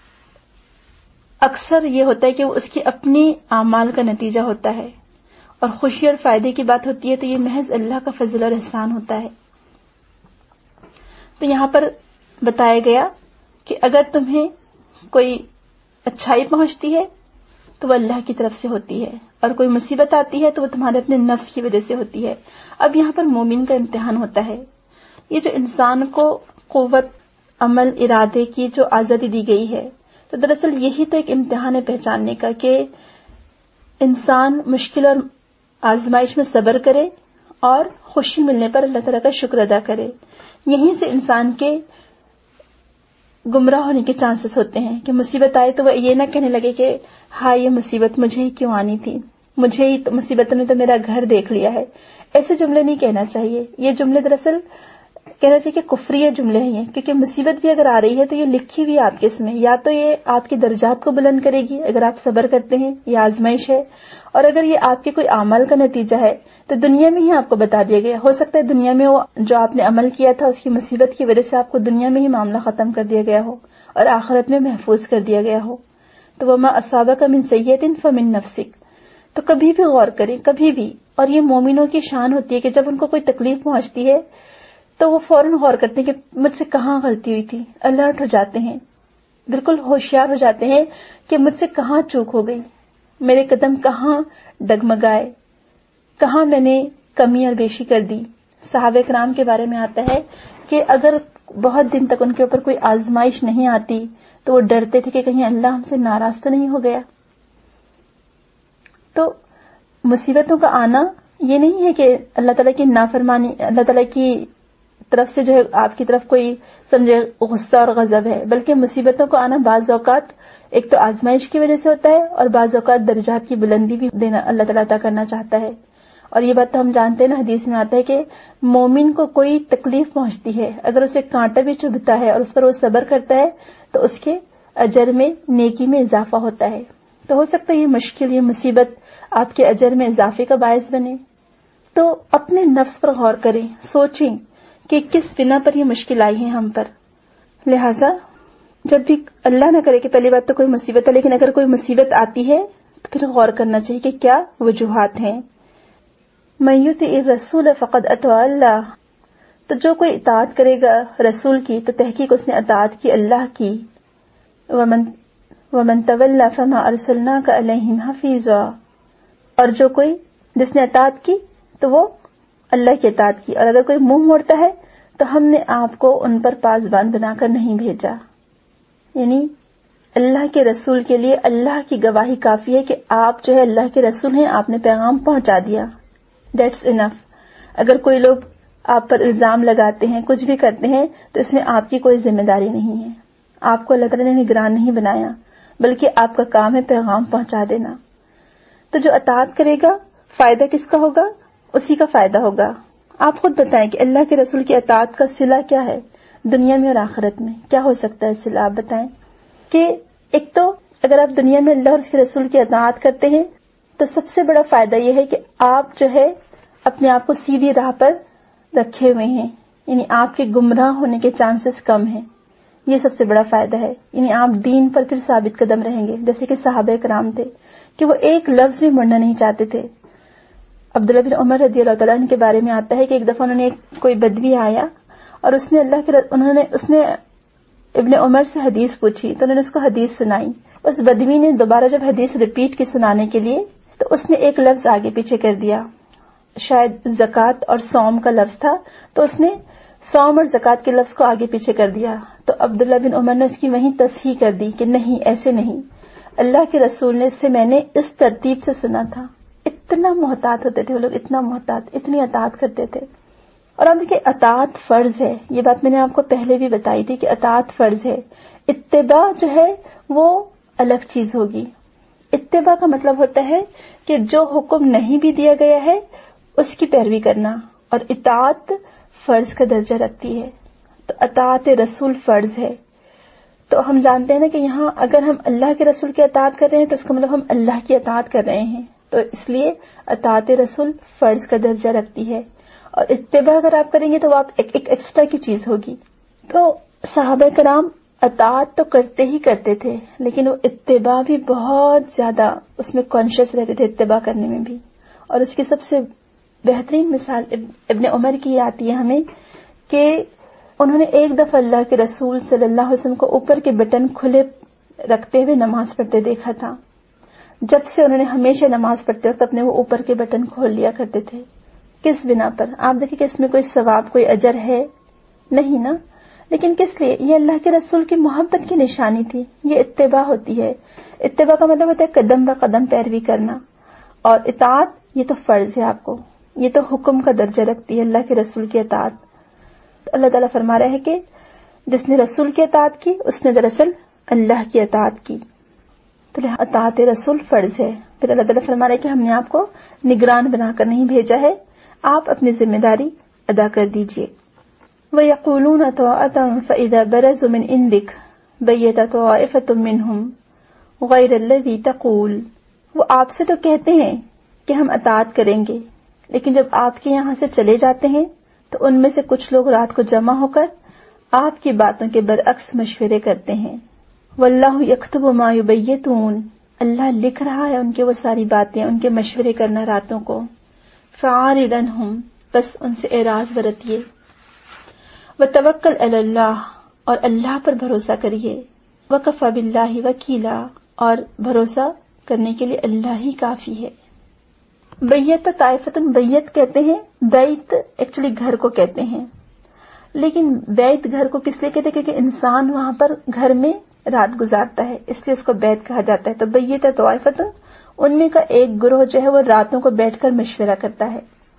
اکثر یہ ہوتا ہے کہ وہ اس کی اپنی اعمال کا نتیجہ ہوتا ہے، اور خوشی اور فائدے کی بات ہوتی ہے تو یہ محض اللہ کا فضل اور احسان ہوتا ہے. تو یہاں پر بتایا گیا کہ اگر تمہیں کوئی اچھائی پہنچتی ہے تو وہ اللہ کی طرف سے ہوتی ہے، اور کوئی مصیبت آتی ہے تو وہ تمہارے اپنے نفس کی وجہ سے ہوتی ہے. اب یہاں پر مومن کا امتحان ہوتا ہے. یہ جو انسان کو قوت عمل ارادے کی جو آزادی دی گئی ہے، تو دراصل یہی تو ایک امتحان ہے پہچاننے کا کہ انسان مشکل اور آزمائش میں صبر کرے اور خوشی ملنے پر اللہ تعالیٰ کا شکر ادا کرے. یہیں سے انسان کے گمراہ ہونے کے چانسز ہوتے ہیں کہ مصیبت آئے تو وہ یہ نہ کہنے لگے کہ ہاں یہ مصیبت مجھے ہی کیوں آنی تھی، مجھے ہی مصیبت نے تو میرا گھر دیکھ لیا ہے. ایسے جملے نہیں کہنا چاہیے. یہ جملے دراصل کہنا چاہیے کہ کفریہ جملے ہیں، کیونکہ مصیبت بھی اگر آ رہی ہے تو یہ لکھی ہوئی آپ کے اس میں، یا تو یہ آپ کے درجات کو بلند کرے گی اگر آپ صبر کرتے ہیں، یہ آزمائش ہے، اور اگر یہ آپ کے کوئی اعمال کا نتیجہ ہے تو دنیا میں ہی آپ کو بتا دیا گیا. ہو سکتا ہے دنیا میں وہ جو آپ نے عمل کیا تھا اس کی مصیبت کی وجہ سے آپ کو دنیا میں ہی معاملہ ختم کر دیا گیا ہو اور آخرت میں محفوظ کر دیا گیا ہو. تو وما اصابک من سیئۃ فمن نفسک. تو کبھی بھی غور کریں، کبھی بھی. اور یہ مومنوں کی شان ہوتی ہے کہ جب ان کو کوئی تکلیف پہنچتی ہے تو وہ فوراً غور کرتے ہیں کہ مجھ سے کہاں غلطی ہوئی تھی، الرٹ ہو جاتے ہیں، بالکل ہوشیار ہو جاتے ہیں کہ مجھ سے کہاں چوک ہو گئی، میرے قدم کہاں ڈگمگائے، کہاں میں نے کمی اور بیشی کر دی. صحابہ کرام کے بارے میں آتا ہے کہ اگر بہت دن تک ان کے اوپر کوئی آزمائش نہیں آتی تو وہ ڈرتے تھے کہ کہیں اللہ ہم سے ناراض تو نہیں ہو گیا. تو مصیبتوں کا آنا یہ نہیں ہے کہ اللہ تعالیٰ کی نافرمانی، اللہ تعالیٰ کی طرف سے جو ہے آپ کی طرف کوئی سمجھے غصہ اور غضب ہے، بلکہ مصیبتوں کو آنا بعض اوقات ایک تو آزمائش کی وجہ سے ہوتا ہے، اور بعض اوقات درجات کی بلندی بھی دینا اللہ تعالیٰ عطا کرنا چاہتا ہے. اور یہ بات تو ہم جانتے ہیں نا، حدیث میں آتا ہے کہ مومن کو کوئی تکلیف پہنچتی ہے، اگر اسے کانٹا بھی چبھتا ہے اور اس پر وہ صبر کرتا ہے تو اس کے اجر میں نیکی میں اضافہ ہوتا ہے. تو ہو سکتا ہے یہ مشکل، یہ مصیبت آپ کے اجر میں اضافے کا باعث بنے. تو اپنے نفس پر غور کریں، سوچیں کہ کس بنا پر یہ مشکل آئی ہے ہم پر. لہذا جب بھی اللہ نہ کرے کہ پہلی بات تو کوئی مصیبت ہے، لیکن اگر کوئی مصیبت آتی ہے تو پھر غور کرنا چاہیے کہ کیا وجوہات ہیں. من یطع الرسول فقد اطاع اللہ، تو جو کوئی اطاعت کرے گا رسول کی تو تحقیق اس نے اطاعت کی اللہ کی. ومن ومن تولی فما ارسلناک علیہم حفیظا، اور جو کوئی جس نے اطاعت کی تو وہ اللہ کی اطاعت کی، اور اگر کوئی منہ موڑتا ہے تو ہم نے آپ کو ان پر پاسبان بنا کر نہیں بھیجا. یعنی اللہ کے رسول کے لیے اللہ کی گواہی کافی ہے کہ آپ جو ہے اللہ کے رسول ہیں، آپ نے پیغام پہنچا دیا. That's enough. اگر کوئی لوگ آپ پر الزام لگاتے ہیں، کچھ بھی کرتے ہیں، تو اس میں آپ کی کوئی ذمہ داری نہیں ہے. آپ کو اللہ تعالیٰ نے نگران نہیں بنایا، بلکہ آپ کا کام ہے پیغام پہنچا دینا. تو جو اطاعت کرے گا فائدہ کس کا ہوگا؟ اسی کا فائدہ ہوگا. آپ خود بتائیں کہ اللہ کے رسول کی اطاعت کا صلہ کیا ہے دنیا میں اور آخرت میں؟ کیا ہو سکتا ہے صلہ؟ آپ بتائیں. کہ ایک تو اگر آپ دنیا میں اللہ اور اس کے رسول کی اطاعت کرتے ہیں تو سب سے بڑا فائدہ یہ ہے کہ آپ جو ہے اپنے آپ کو سیدھی راہ پر رکھے ہوئے ہیں، یعنی آپ کے گمراہ ہونے کے چانسز کم ہیں. یہ سب سے بڑا فائدہ ہے. یعنی آپ دین پر پھر ثابت قدم رہیں گے، جیسے کہ صحابہ کرام تھے کہ وہ ایک لفظ بھی مڑنا نہیں چاہتے تھے. عبداللہ بن عمر رضی اللہ تعالیٰ عنہ کے بارے میں آتا ہے کہ ایک دفعہ انہوں نے ایک کوئی بدوی آیا اور اس نے اللہ کے انہوں نے اس نے ابن عمر سے حدیث پوچھی تو انہوں نے اس کو حدیث سنائی. اس بدوی نے دوبارہ جب حدیث ریپیٹ کی سنانے کے لیے تو اس نے ایک لفظ آگے پیچھے کر دیا. شاید زکوٰۃ اور صوم کا لفظ تھا تو اس نے صوم اور زکوٰۃ کے لفظ کو آگے پیچھے کر دیا. تو عبداللہ بن عمر نے اس کی وہیں تصحیح کر دی کہ نہیں، ایسے نہیں، اللہ کے رسول نے سے میں نے اس ترتیب سے سنا تھا. اتنا محتاط ہوتے تھے وہ لوگ، اتنا محتاط، اتنی اطاعت کرتے تھے. اور اب دیکھیں اطاعت فرض ہے، یہ بات میں نے آپ کو پہلے بھی بتائی تھی کہ اطاعت فرض ہے. اتباع جو ہے وہ الگ چیز ہوگی. اتباع کا مطلب ہوتا ہے کہ جو حکم نہیں بھی دیا گیا ہے اس کی پیروی کرنا، اور اطاعت فرض کا درجہ رکھتی ہے. تو اطاعت رسول فرض ہے. تو ہم جانتے ہیں نا کہ یہاں اگر ہم اللہ کے رسول کی اطاعت کر رہے ہیں تو اس کا مطلب ہم اللہ کی اطاعت کر رہے ہیں. تو اس لیے اطاعت رسول فرض کا درجہ رکھتی ہے. اور اتباع اگر آپ کریں گے تو وہ آپ ایک ایک ایکسٹرا کی چیز ہوگی. تو صحابہ کرام اطاعت تو کرتے ہی کرتے تھے، لیکن وہ اتباع بھی بہت زیادہ اس میں کانشیس رہتے تھے، اتباع کرنے میں بھی. اور اس کی سب سے بہترین مثال ابن عمر کی آتی ہے ہمیں کہ انہوں نے ایک دفعہ اللہ کے رسول صلی اللہ علیہ وسلم کو اوپر کے بٹن کھلے رکھتے ہوئے نماز پڑھتے دیکھا تھا. جب سے انہوں نے ہمیشہ نماز پڑھتے وقت اپنے وہ اوپر کے بٹن کھول لیا کرتے تھے. کس بنا پر؟ آپ دیکھیں کہ اس میں کوئی ثواب، کوئی اجر ہے نہیں نا، لیکن کس لیے؟ یہ اللہ کے رسول کی محبت کی نشانی تھی. یہ اتباع ہوتی ہے. اتباع کا مطلب ہوتا ہے قدم با قدم پیروی کرنا. اور اطاعت یہ تو فرض ہے، آپ کو یہ تو حکم کا درجہ رکھتی ہے اللہ کے رسول کی اطاعت. تو اللہ تعالیٰ فرما رہا ہے کہ جس نے رسول کی اطاعت کی اس نے دراصل اللہ کی اطاعت کی. تو اطاعت رسول فرض ہے. پھر اللہ تعالیٰ فرما رہا ہے کہ ہم نے آپ کو نگران بنا کر نہیں بھیجا ہے، آپ اپنی ذمہ داری ادا کر دیجیے. وَيَقُولُونَ طَاعَةً فَإِذَا بَرَزُوا مِنْ عِنْدِكَ بَيَّتَ طَائِفَةٌ مِّنْهُمْ غَيْرَ الَّذِي تَقُولُ. وہ آپ سے تو کہتے ہیں کہ ہم اطاعت کریں گے، لیکن جب آپ کے یہاں سے چلے جاتے ہیں تو ان میں سے کچھ لوگ رات کو جمع ہو کر آپ کی باتوں کے برعکس مشورے کرتے ہیں. وَاللَّهُ يَكْتُبُ مَا يُبَيِّتُونَ. اللہ لکھ رہا ہے ان کے وہ ساری باتیں، ان کے مشورے کرنا راتوں کو. فَعَارِضْ عَنْهُمْ. بس ان سے اعراض برتیے. وَتَوَكَّلْ عَلَى اللَّهِ. اور اللہ پر بھروسہ کریے. وَكَفَى بِاللَّهِ وَكِيلًا. اور بھروسہ کرنے کے لیے اللہ ہی کافی ہے. بیت طائفتن، بیت کہتے ہیں، بیت ایکچولی گھر کو کہتے ہیں، لیکن بیت گھر کو کس لیے کہتے ہیں؟ کیونکہ انسان وہاں پر گھر میں رات گزارتا ہے، اس لیے اس کو بیت کہا جاتا ہے. تو بیت طائفتن ان میں کا ایک گروہ جو ہے وہ راتوں کو بیٹھ کر مشورہ کرتا ہے.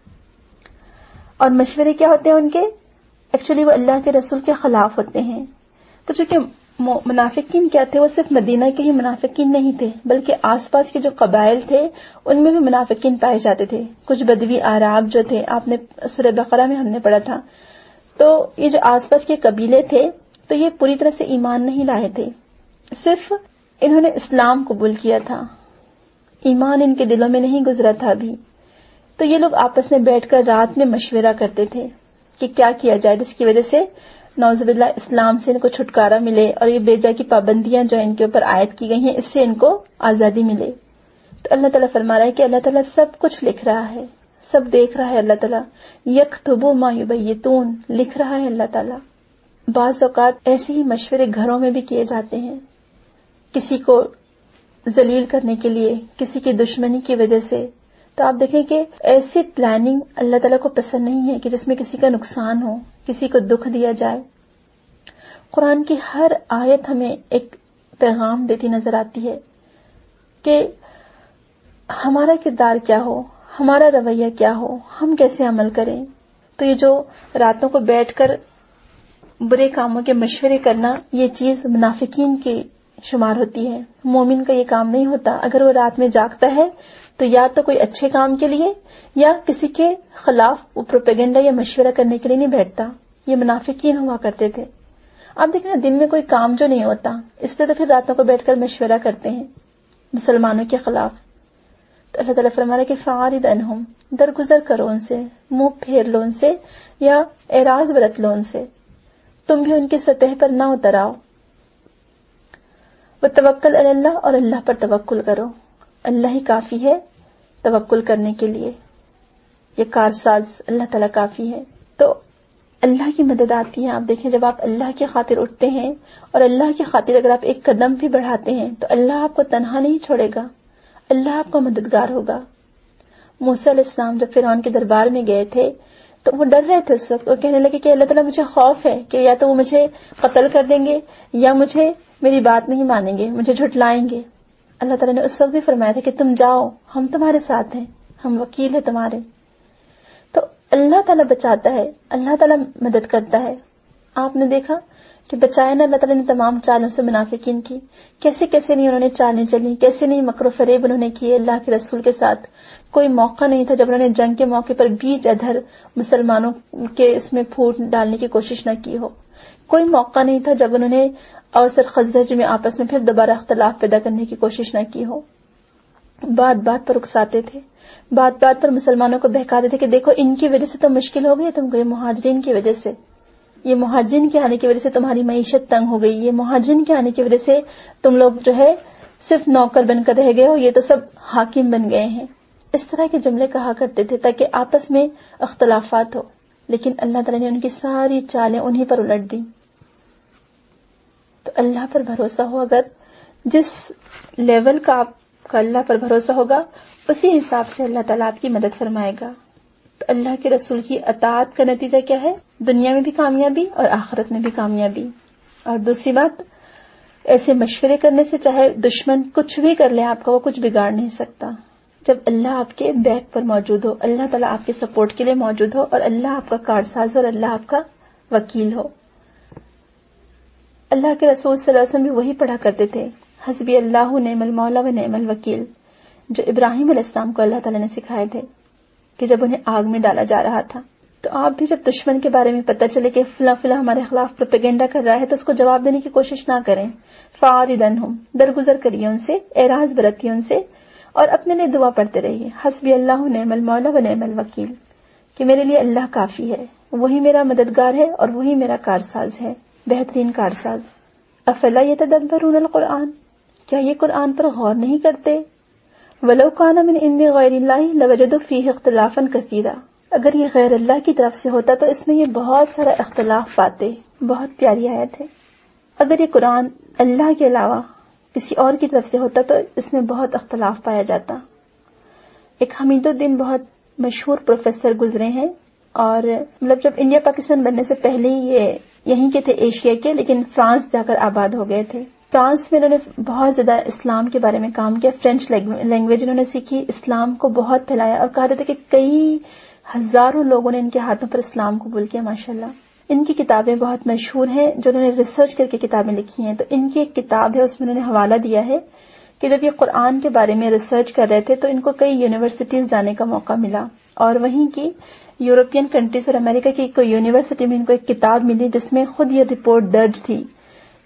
اور مشورے کیا ہوتے ہیں ان کے؟ ایکچولی وہ اللہ کے رسول کے خلاف ہوتے ہیں. تو چونکہ منافقین کیا تھے، وہ صرف مدینہ کے ہی منافقین نہیں تھے، بلکہ آس پاس کے جو قبائل تھے ان میں بھی منافقین پائے جاتے تھے. کچھ بدوی اعراب جو تھے، آپ نے سورہ بقرہ میں ہم نے پڑھا تھا، تو یہ جو آس پاس کے قبیلے تھے تو یہ پوری طرح سے ایمان نہیں لائے تھے. صرف انہوں نے اسلام قبول کیا تھا، ایمان ان کے دلوں میں نہیں گزرا تھا ابھی، تو یہ لوگ آپس میں بیٹھ کر رات میں مشورہ کرتے تھے کہ کیا کیا جائے جس کی وجہ سے نعوذ باللہ اسلام سے ان کو چھٹکارا ملے اور یہ بیجا کی پابندیاں جو ان کے اوپر عائد کی گئی ہیں اس سے ان کو آزادی ملے۔ تو اللہ تعالیٰ فرما رہا ہے کہ اللہ تعالیٰ سب کچھ لکھ رہا ہے، سب دیکھ رہا ہے اللہ تعالیٰ، یکتب ما یبیتون، لکھ رہا ہے اللہ تعالیٰ۔ بعض اوقات ایسے ہی مشورے گھروں میں بھی کیے جاتے ہیں، کسی کو ذلیل کرنے کے لیے، کسی کی دشمنی کی وجہ سے، تو آپ دیکھیں کہ ایسی پلاننگ اللہ تعالیٰ کو پسند نہیں ہے کہ جس میں کسی کا نقصان ہو، کسی کو دکھ دیا جائے۔ قرآن کی ہر آیت ہمیں ایک پیغام دیتی نظر آتی ہے کہ ہمارا کردار کیا ہو، ہمارا رویہ کیا ہو، ہم کیسے عمل کریں۔ تو یہ جو راتوں کو بیٹھ کر برے کاموں کے مشورے کرنا، یہ چیز منافقین کی شمار ہوتی ہے، مومن کا یہ کام نہیں ہوتا۔ اگر وہ رات میں جاگتا ہے تو یا تو کوئی اچھے کام کے لیے یا کسی کے خلاف وہ پروپیگنڈا یا مشورہ کرنے کے لیے نہیں بیٹھتا۔ یہ منافقین ہوا کرتے تھے۔ آپ دیکھیں دن میں کوئی کام جو نہیں ہوتا، اس لیے تو پھر راتوں کو بیٹھ کر مشورہ کرتے ہیں مسلمانوں کے خلاف۔ تو اللہ تعالیٰ فرما رہا ہے کہ فَعَارِضْ عَنْهُمْ، درگزر کرو ان سے، منہ پھیر لو ان سے یا اعراض برت لو ان سے، تم بھی ان کی سطح پر نہ اتر آؤ۔ وَتَوَكَّلْ عَلَى اللَّهِ، اور اللہ پر توکل کرو، اللہ ہی کافی ہے توکل کرنے کے لیے، یہ کارساز اللہ تعالیٰ کافی ہے۔ تو اللہ کی مدد آتی ہے۔ آپ دیکھیں جب آپ اللہ کی خاطر اٹھتے ہیں اور اللہ کی خاطر اگر آپ ایک قدم بھی بڑھاتے ہیں تو اللہ آپ کو تنہا نہیں چھوڑے گا، اللہ آپ کا مددگار ہوگا۔ موسیٰ علیہ السلام جب فرعون کے دربار میں گئے تھے تو وہ ڈر رہے تھے اس وقت، وہ کہنے لگے کہ اللہ تعالیٰ مجھے خوف ہے کہ یا تو وہ مجھے قتل کر دیں گے یا مجھے میری بات نہیں مانیں گے، مجھے جھٹلائیں گے۔ اللہ تعالیٰ نے اس وقت بھی فرمایا تھا کہ تم جاؤ، ہم تمہارے ساتھ ہیں، ہم وکیل ہیں تمہارے۔ تو اللہ تعالیٰ بچاتا ہے، اللہ تعالیٰ مدد کرتا ہے۔ آپ نے دیکھا کہ بچایا نا اللہ تعالیٰ نے تمام چالوں سے منافقین کی، کیسے کیسے نہیں انہوں نے چالیں چلی، کیسے نہیں مکر و فریب انہوں نے کیے اللہ کے رسول کے ساتھ۔ کوئی موقع نہیں تھا جب انہوں نے جنگ کے موقع پر بیچ ادھر مسلمانوں کے اس میں پھوٹ ڈالنے کی کوشش نہ کی ہو، کوئی موقع نہیں تھا جب انہوں نے اوس اور خزرج میں آپس میں پھر دوبارہ اختلاف پیدا کرنے کی کوشش نہ کی ہو۔ بات بات پر اکساتے تھے، بات بات پر مسلمانوں کو بہکاتے تھے کہ دیکھو ان کی وجہ سے تو مشکل ہو گئی تم کو، یہ مہاجرین کی وجہ سے، یہ مہاجرین کے آنے کی وجہ سے تمہاری معیشت تنگ ہو گئی، یہ مہاجرین کے آنے کی وجہ سے تم لوگ جو ہے صرف نوکر بن کر رہ گئے ہو، یہ تو سب حاکم بن گئے ہیں۔ اس طرح کے جملے کہا کرتے تھے تاکہ آپس میں اختلافات ہو، لیکن اللہ تعالیٰ نے ان کی ساری چالیں انہی پر الٹ دی۔ تو اللہ پر بھروسہ ہو، اگر جس لیول کا آپ کا اللہ پر بھروسہ ہوگا اسی حساب سے اللہ تعالیٰ آپ کی مدد فرمائے گا۔ تو اللہ کے رسول کی اطاعت کا نتیجہ کیا ہے؟ دنیا میں بھی کامیابی اور آخرت میں بھی کامیابی۔ اور دوسری بات، ایسے مشورے کرنے سے چاہے دشمن کچھ بھی کر لے آپ کا، وہ کچھ بگاڑ نہیں سکتا جب اللہ آپ کے بیک پر موجود ہو، اللہ تعالیٰ آپ کے سپورٹ کے لیے موجود ہو اور اللہ آپ کا کارساز اور اللہ آپ کا وکیل ہو۔ اللہ کے رسول صلی اللہ علیہ وسلم بھی وہی پڑھا کرتے تھے، حسبی اللہ نعم المولا و نعم الوکیل، جو ابراہیم علیہ السلام کو اللہ تعالیٰ نے سکھائے تھے کہ جب انہیں آگ میں ڈالا جا رہا تھا۔ تو آپ بھی جب دشمن کے بارے میں پتہ چلے کہ فلاں فلاں ہمارے خلاف پروپیگنڈا کر رہا ہے تو اس کو جواب دینے کی کوشش نہ کریں، فاعرض عنہم، درگزر کریے ان سے، اعراض برتیے ان سے، اور اپنے لیے دعا پڑھتے رہیے، حسبی اللہ نعم المولا و نعم الوکیل، کہ میرے لیے اللہ کافی ہے، وہی میرا مددگار ہے اور وہی میرا کارساز ہے، بہترین کارساز۔ افلا یتدبرون القرآن، کیا یہ قرآن پر غور نہیں کرتے؟ ولو کان من عند غیر اللہ لوجدوا فیہ اختلافا کثیرا، اگر یہ غیر اللہ کی طرف سے ہوتا تو اس میں یہ بہت سارا اختلاف پاتے۔ بہت پیاری آیت ہے۔ اگر یہ قرآن اللہ کے علاوہ کسی اور کی طرف سے ہوتا تو اس میں بہت اختلاف پایا جاتا۔ ایک حمید الدین بہت مشہور پروفیسر گزرے ہیں، اور مطلب جب انڈیا پاکستان بننے سے پہلے ہی یہ یہیں کے تھے، ایشیا کے، لیکن فرانس جا کر آباد ہو گئے تھے۔ فرانس میں انہوں نے بہت زیادہ اسلام کے بارے میں کام کیا، فرینچ لینگویج انہوں نے سیکھی، اسلام کو بہت پھیلایا، اور کہا جاتا ہے کہ کئی ہزاروں لوگوں نے ان کے ہاتھوں پر اسلام قبول کیا ماشاءاللہ۔ ان کی کتابیں بہت مشہور ہیں جو انہوں نے ریسرچ کر کے کتابیں لکھی ہیں۔ تو ان کی ایک کتاب ہے، اس میں انہوں نے حوالہ دیا ہے کہ جب یہ قرآن کے بارے میں ریسرچ کر رہے تھے تو ان کو کئی یونیورسٹیز جانے کا موقع ملا، اور وہیں کی یورپین کنٹریز اور امریکہ کی کوئی یونیورسٹی میں ان کو ایک کتاب ملی جس میں خود یہ رپورٹ درج تھی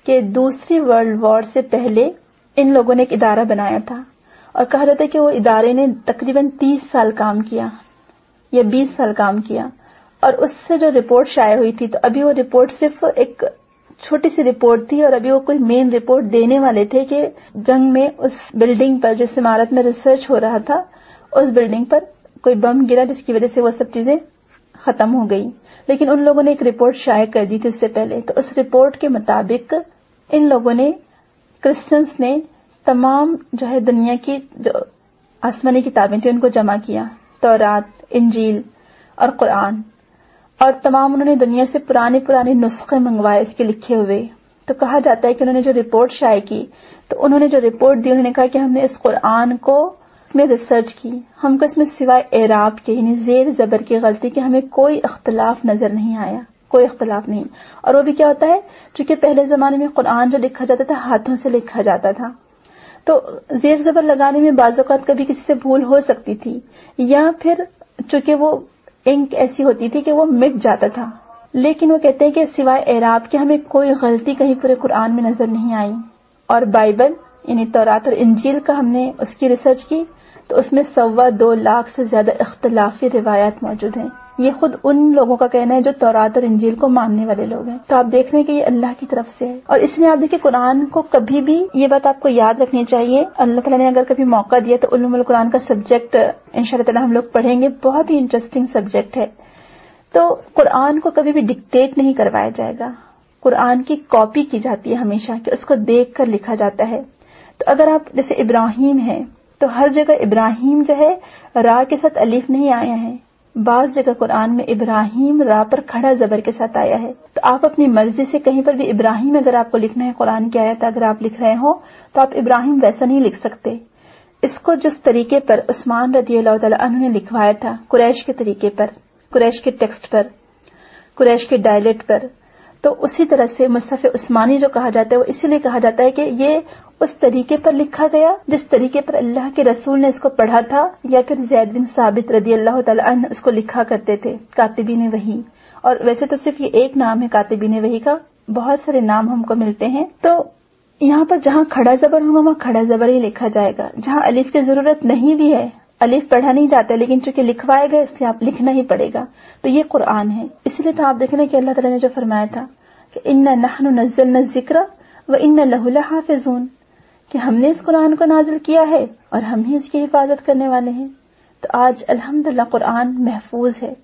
کہ دوسری ورلڈ وار سے پہلے ان لوگوں نے ایک ادارہ بنایا تھا، اور کہا جاتا ہے کہ وہ ادارے نے تقریباً تیس سال کام کیا یا بیس سال کام کیا، اور اس سے جو رپورٹ شائع ہوئی تھی، تو ابھی وہ رپورٹ صرف ایک چھوٹی سی رپورٹ تھی، اور ابھی وہ کوئی مین رپورٹ دینے والے تھے کہ جنگ میں اس بلڈنگ پر جس عمارت میں ریسرچ ہو رہا تھا، اس بلڈنگ پر کوئی بم گرا جس کی وجہ سے وہ سب چیزیں ختم ہو گئی. لیکن ان لوگوں نے ایک رپورٹ شائع کر دی تھی اس سے پہلے. تو اس رپورٹ کے مطابق ان لوگوں نے، کرسچنس نے، تمام جو ہے دنیا کی جو آسمانی کتابیں تھیں ان کو جمع کیا، تورات، انجیل اور قرآن، اور تمام انہوں نے دنیا سے پرانے پرانے نسخے منگوائے اس کے لکھے ہوئے. تو کہا جاتا ہے کہ انہوں نے جو رپورٹ شائع کی، تو انہوں نے جو رپورٹ دی، انہوں نے کہا کہ ہم نے اس قرآن کو میں ریسرچ کی، ہم کو اس میں سوائے اعراب کے یعنی زیر زبر کی غلطی کے ہمیں کوئی اختلاف نظر نہیں آیا، کوئی اختلاف نہیں. اور وہ بھی کیا ہوتا ہے، چونکہ پہلے زمانے میں قرآن جو لکھا جاتا تھا ہاتھوں سے لکھا جاتا تھا، تو زیر زبر لگانے میں بعض اوقات کبھی کسی سے بھول ہو سکتی تھی، یا پھر چونکہ وہ انک ایسی ہوتی تھی کہ وہ مٹ جاتا تھا. لیکن وہ کہتے ہیں کہ سوائے اعراب کے ہمیں کوئی غلطی کہیں پورے قرآن میں نظر نہیں آئی. اور بائبل یعنی تورات اور انجیل کا ہم نے اس کی ریسرچ کی، تو اس میں سوا دو لاکھ سے زیادہ اختلافی روایات موجود ہیں. یہ خود ان لوگوں کا کہنا ہے جو تورات اور انجیل کو ماننے والے لوگ ہیں. تو آپ دیکھ رہے ہیں کہ یہ اللہ کی طرف سے ہے. اور اس میں آپ دیکھیں قرآن کو کبھی بھی، یہ بات آپ کو یاد رکھنی چاہیے، اللہ تعالیٰ نے اگر کبھی موقع دیا تو علوم القرآن کا سبجیکٹ انشاءاللہ تعالیٰ ہم لوگ پڑھیں گے، بہت ہی انٹرسٹنگ سبجیکٹ ہے. تو قرآن کو کبھی بھی ڈکٹیٹ نہیں کروایا جائے گا، قرآن کی کاپی کی جاتی ہے ہمیشہ، کہ اس کو دیکھ کر لکھا جاتا ہے. تو اگر آپ جیسے ابراہیم ہے تو ہر جگہ ابراہیم جو ہے را کے ساتھ الف نہیں آیا ہے، بعض جگہ قرآن میں ابراہیم را پر کھڑا زبر کے ساتھ آیا ہے. تو آپ اپنی مرضی سے کہیں پر بھی ابراہیم اگر آپ کو لکھنا ہے، قرآن کی آیت اگر آپ لکھ رہے ہو تو آپ ابراہیم ویسا نہیں لکھ سکتے. اس کو جس طریقے پر عثمان رضی اللہ تعالیٰ عنہ نے لکھوایا تھا، قریش کے طریقے پر، قریش کے ٹیکسٹ پر، قریش کے ڈائلیکٹ پر، تو اسی طرح سے مصحف عثمانی جو کہا جاتا ہے وہ اسی لیے کہا جاتا ہے کہ یہ اس طریقے پر لکھا گیا جس طریقے پر اللہ کے رسول نے اس کو پڑھا تھا، یا پھر زید بن ثابت رضی اللہ تعالیٰ عنہ اس کو لکھا کرتے تھے، کاتبین وحی. اور ویسے تو صرف یہ ایک نام ہے کاتبین وحی کا، بہت سارے نام ہم کو ملتے ہیں. تو یہاں پر جہاں کھڑا زبر ہوگا وہاں کھڑا زبر ہی لکھا جائے گا، جہاں الف کی ضرورت نہیں بھی ہے، الف پڑھا نہیں جاتا ہے لیکن چونکہ لکھوائے گا اس لیے آپ لکھنا ہی پڑے گا. تو یہ قرآن ہے. اس لیے تو آپ دیکھیں کہ اللہ تعالیٰ نے جو فرمایا تھا کہ اِنَّا نَحْنُ نَزَّلْنَا الذِّكْرَ وَإِنَّا لَهُ لَحَافِظُونَ، کہ ہم نے اس قرآن کو نازل کیا ہے اور ہم ہی اس کی حفاظت کرنے والے ہیں. تو آج الحمدللہ قرآن محفوظ ہے،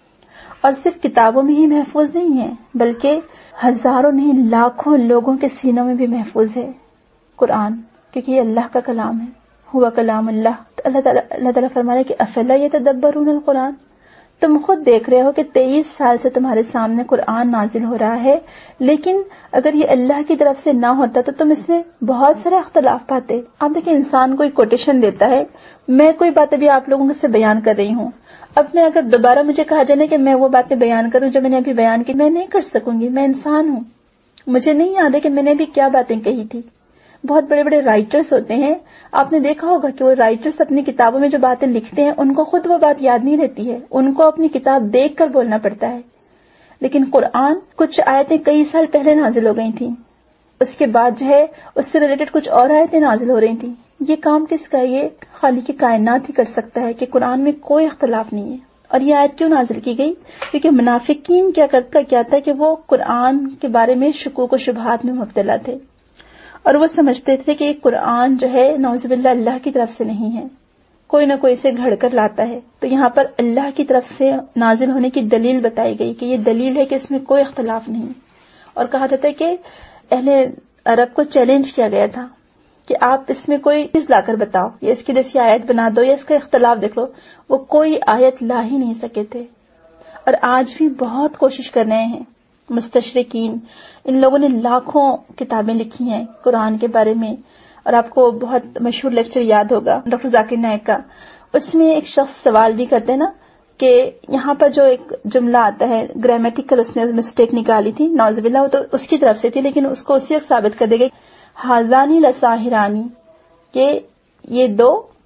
اور صرف کتابوں میں ہی محفوظ نہیں ہے بلکہ ہزاروں نہیں لاکھوں لوگوں کے سینوں میں بھی محفوظ ہے قرآن، کیونکہ یہ اللہ کا کلام ہے، ہوا کلام اللہ. تو اللہ تعالیٰ اللہ تعالیٰ فرما رہا ہے کہ افلا یتدبرون القرآن، تم خود دیکھ رہے ہو کہ تیئیس سال سے تمہارے سامنے قرآن نازل ہو رہا ہے، لیکن اگر یہ اللہ کی طرف سے نہ ہوتا تو تم اس میں بہت سارے اختلاف پاتے. آپ دیکھیں انسان کوئی کوٹیشن دیتا ہے، میں کوئی بات ابھی آپ لوگوں سے بیان کر رہی ہوں، اب میں اگر دوبارہ مجھے کہا جائے کہ میں وہ باتیں بیان کروں جو میں نے ابھی بیان کی، میں نہیں کر سکوں گی، میں انسان ہوں، مجھے نہیں یاد ہے کہ میں نے ابھی کیا باتیں کہی تھی. بہت بڑے بڑے رائٹرز ہوتے ہیں، آپ نے دیکھا ہوگا کہ وہ رائٹرز اپنی کتابوں میں جو باتیں لکھتے ہیں ان کو خود وہ بات یاد نہیں رہتی ہے، ان کو اپنی کتاب دیکھ کر بولنا پڑتا ہے. لیکن قرآن کچھ آیتیں کئی سال پہلے نازل ہو گئی تھیں، اس کے بعد جو ہے اس سے ریلیٹڈ کچھ اور آیتیں نازل ہو رہی تھیں. یہ کام کس کا ہے؟ یہ خالق کائنات ہی کر سکتا ہے کہ قرآن میں کوئی اختلاف نہیں ہے. اور یہ آیت کیوں نازل کی گئی؟ کیونکہ منافقین کیا کرتا کیا تھا کہ وہ قرآن کے بارے میں شکوک و شبہات میں مبتلا تھے، اور وہ سمجھتے تھے کہ قرآن جو ہے نعوذ باللہ اللہ کی طرف سے نہیں ہے، کوئی نہ کوئی اسے گھڑ کر لاتا ہے. تو یہاں پر اللہ کی طرف سے نازل ہونے کی دلیل بتائی گئی کہ یہ دلیل ہے کہ اس میں کوئی اختلاف نہیں. اور کہا جاتا ہے کہ اہل عرب کو چیلنج کیا گیا تھا کہ آپ اس میں کوئی چیز لا کر بتاؤ، یا اس کی جیسی آیت بنا دو، یا اس کا اختلاف دیکھ لو. وہ کوئی آیت لا ہی نہیں سکے تھے، اور آج بھی بہت کوشش کر رہے ہیں مستشرقین. ان لوگوں نے لاکھوں کتابیں لکھی ہیں قرآن کے بارے میں، اور آپ کو بہت مشہور لیکچر یاد ہوگا ڈاکٹر ذاکر نائک کا. اس میں ایک شخص سوال بھی کرتے ہیں نا کہ یہاں پر جو ایک جملہ آتا ہے گرامیٹیکل، اس نے مسٹیک نکالی تھی، نعوذ باللہ وہ تو اس کی طرف سے تھی، لیکن اس کو اسی وقت ثابت کر دے گئی ہاذانی لساحرانی، کہ یہ دو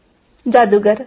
جادوگر.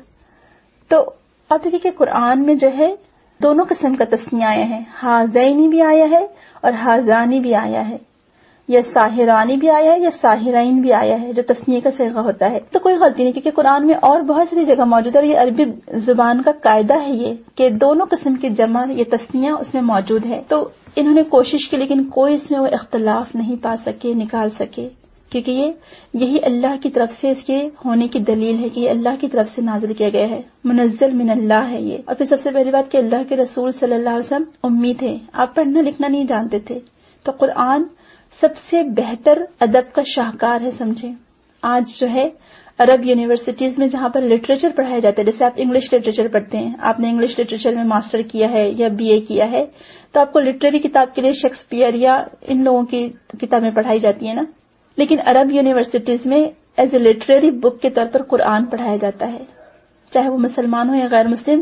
تو آپ دیکھیے کہ قرآن میں جو ہے دونوں قسم کا تسنیہ آیا ہے، ہاذینی بھی آیا ہے اور ہاذانی بھی آیا ہے. یا ساحرانی بھی آیا ہے یا ساحرین بھی آیا ہے جو تثنیہ کا صیغہ ہوتا ہے، تو کوئی غلطی نہیں، کیونکہ قرآن میں اور بہت ساری جگہ موجود ہے، اور یہ عربی زبان کا قاعدہ ہے یہ کہ دونوں قسم کی جمع یہ تثنیہ اس میں موجود ہے. تو انہوں نے کوشش کی لیکن کوئی اس میں وہ اختلاف نہیں پا سکے، نکال سکے، کیونکہ یہ یہی اللہ کی طرف سے اس کے ہونے کی دلیل ہے کہ یہ اللہ کی طرف سے نازل کیا گیا ہے، منزل من اللہ ہے یہ. اور پھر سب سے پہلی بات کہ اللہ کے رسول صلی اللہ علیہ وسلم امی تھے، آپ پڑھنا لکھنا نہیں جانتے تھے، تو قرآن سب سے بہتر ادب کا شاہکار ہے. سمجھیں آج جو ہے عرب یونیورسٹیز میں جہاں پر لٹریچر پڑھایا جاتا ہے، جیسے آپ انگلش لٹریچر پڑھتے ہیں، آپ نے انگلش لٹریچر میں ماسٹر کیا ہے یا بی اے کیا ہے، تو آپ کو لٹریری کتاب کے لیے شیکسپیئر یا ان لوگوں کی کتابیں پڑھائی جاتی ہیں نا، لیکن عرب یونیورسٹیز میں ایز اے لٹریری بک کے طور پر قرآن پڑھایا جاتا ہے، چاہے وہ مسلمان ہو یا غیر مسلم،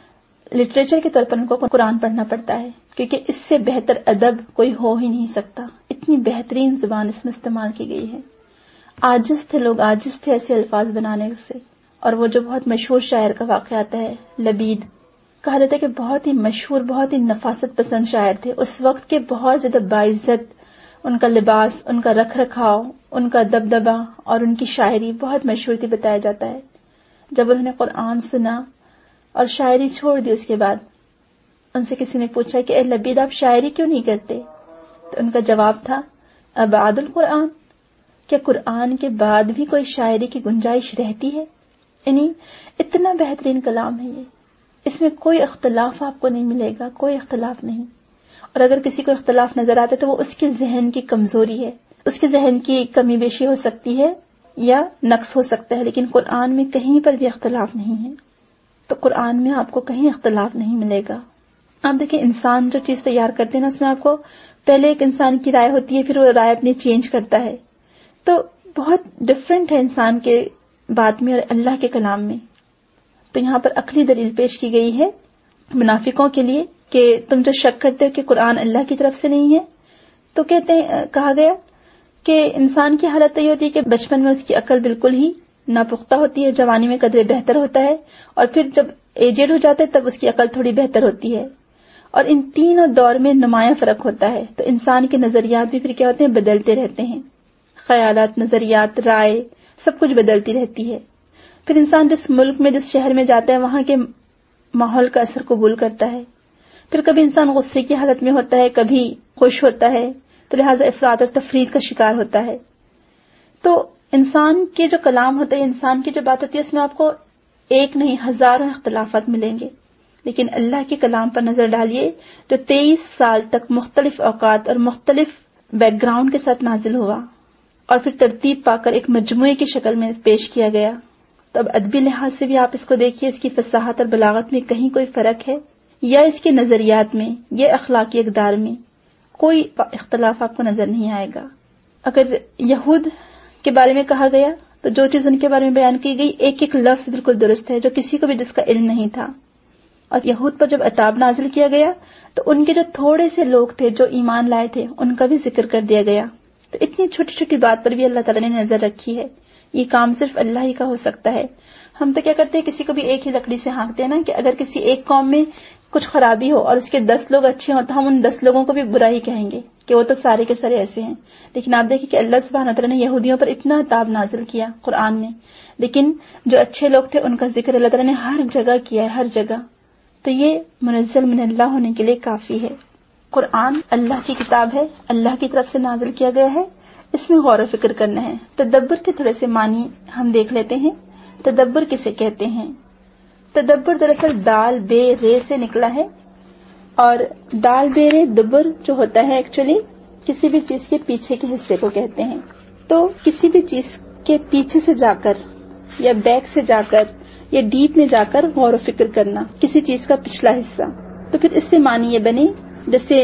لٹریچر کے طور پر ان کو قرآن پڑھنا پڑتا ہے، کیونکہ اس سے بہتر ادب کوئی ہو ہی نہیں سکتا. اتنی بہترین زبان اس میں استعمال کی گئی ہے. عاجز تھے لوگ، عاجز تھے ایسے الفاظ بنانے سے. اور وہ جو بہت مشہور شاعر کا واقعہ آتا ہے لبید، کہا جاتا ہے کہ بہت ہی مشہور، بہت ہی نفاست پسند شاعر تھے اس وقت کے، بہت زیادہ باعزت، ان کا لباس، ان کا رکھ رکھاؤ، ان کا دبدبہ اور ان کی شاعری بہت مشہور تھی بتایا جاتا ہے. جب انہوں نے قرآن سنا اور شاعری چھوڑ دی، اس کے بعد ان سے کسی نے پوچھا کہ اے لبید آپ شاعری کیوں نہیں کرتے؟ تو ان کا جواب تھا ابعد القرآن، کیا قرآن کے بعد بھی کوئی شاعری کی گنجائش رہتی ہے؟ یعنی اتنا بہترین کلام ہے یہ، اس میں کوئی اختلاف آپ کو نہیں ملے گا، کوئی اختلاف نہیں. اور اگر کسی کو اختلاف نظر آتا ہے تو وہ اس کے ذہن کی کمزوری ہے، اس کے ذہن کی کمی بیشی ہو سکتی ہے یا نقص ہو سکتا ہے، لیکن قرآن میں کہیں پر بھی اختلاف نہیں ہے. تو قرآن میں آپ کو کہیں اختلاف نہیں ملے گا. آپ دیکھیں انسان جو چیز تیار کرتے ہیں نا، اس میں آپ کو پہلے ایک انسان کی رائے ہوتی ہے، پھر وہ رائے اپنی چینج کرتا ہے، تو بہت ڈفرینٹ ہے انسان کے بات میں اور اللہ کے کلام میں. تو یہاں پر عقلی دلیل پیش کی گئی ہے منافقوں کے لیے کہ تم جو شک کرتے ہو کہ قرآن اللہ کی طرف سے نہیں ہے، تو کہتے ہیں، کہا گیا کہ انسان کی حالت یہ ہوتی ہے کہ بچپن میں اس کی عقل بالکل ہی ناپختہ ہوتی ہے، جوانی میں قدرے بہتر ہوتا ہے، اور پھر جب ایجڈ ہو جاتا ہے تب اس کی عقل تھوڑی بہتر ہوتی ہے، اور ان تینوں دور میں نمایاں فرق ہوتا ہے. تو انسان کے نظریات بھی پھر کیا ہوتے ہیں، بدلتے رہتے ہیں، خیالات، نظریات، رائے سب کچھ بدلتی رہتی ہے. پھر انسان جس ملک میں، جس شہر میں جاتا ہے وہاں کے ماحول کا اثر قبول کرتا ہے. پھر کبھی انسان غصے کی حالت میں ہوتا ہے، کبھی خوش ہوتا ہے، تو لہٰذا افراط اور تفرید کا شکار ہوتا ہے. تو انسان کے جو کلام ہوتا ہے، انسان کی جو بات ہوتی ہے، اس میں آپ کو ایک نہیں ہزاروں اختلافات ملیں گے، لیکن اللہ کے کلام پر نظر ڈالیے جو تیئیس سال تک مختلف اوقات اور مختلف بیک گراؤنڈ کے ساتھ نازل ہوا اور پھر ترتیب پا کر ایک مجموعے کی شکل میں پیش کیا گیا. تو اب ادبی لحاظ سے بھی آپ اس کو دیکھیے، اس کی فصاحت اور بلاغت میں کہیں کوئی فرق ہے، یا اس کے نظریات میں یا اخلاقی اقدار میں کوئی اختلاف آپ کو نظر نہیں آئے گا. اگر یہود کے بارے میں کہا گیا تو جو چیز ان کے بارے میں بیان کی گئی ایک ایک لفظ بالکل درست ہے، جو کسی کو بھی جس کا علم نہیں تھا. اور یہود پر جب عتاب نازل کیا گیا تو ان کے جو تھوڑے سے لوگ تھے جو ایمان لائے تھے ان کا بھی ذکر کر دیا گیا. تو اتنی چھوٹی چھوٹی بات پر بھی اللہ تعالیٰ نے نظر رکھی ہے. یہ کام صرف اللہ ہی کا ہو سکتا ہے. ہم تو کیا کرتے ہیں، کسی کو بھی ایک ہی لکڑی سے ہانکتے ہیں نا، کہ اگر کسی ایک قوم میں کچھ خرابی ہو اور اس کے دس لوگ اچھے ہوں تو ہم ان دس لوگوں کو بھی برا ہی کہیں گے کہ وہ تو سارے کے سارے ایسے ہیں. لیکن آپ دیکھیں کہ اللہ سبحانہ تعالیٰ نے یہودیوں پر اتنا عتاب نازل کیا قرآن میں، لیکن جو اچھے لوگ تھے ان کا ذکر اللہ تعالیٰ نے ہر جگہ کیا ہے، ہر جگہ. تو یہ منزل من اللہ ہونے کے لیے کافی ہے. قرآن اللہ کی کتاب ہے، اللہ کی طرف سے نازل کیا گیا ہے، اس میں غور و فکر کرنا ہے. تدبر کے تھوڑے سے معنی ہم دیکھ لیتے ہیں. تدبر کسے کہتے ہیں؟ تدبر دراصل دال بے رے سے نکلا ہے، اور دال بے رے دبر جو ہوتا ہے ایکچولی کسی بھی چیز کے پیچھے کے حصے کو کہتے ہیں. تو کسی بھی چیز کے پیچھے سے جا کر یا بیک سے جا کر یا ڈیپ میں جا کر غور و فکر کرنا کسی چیز کا پچھلا حصہ. تو پھر اس سے معنی یہ بنے، جیسے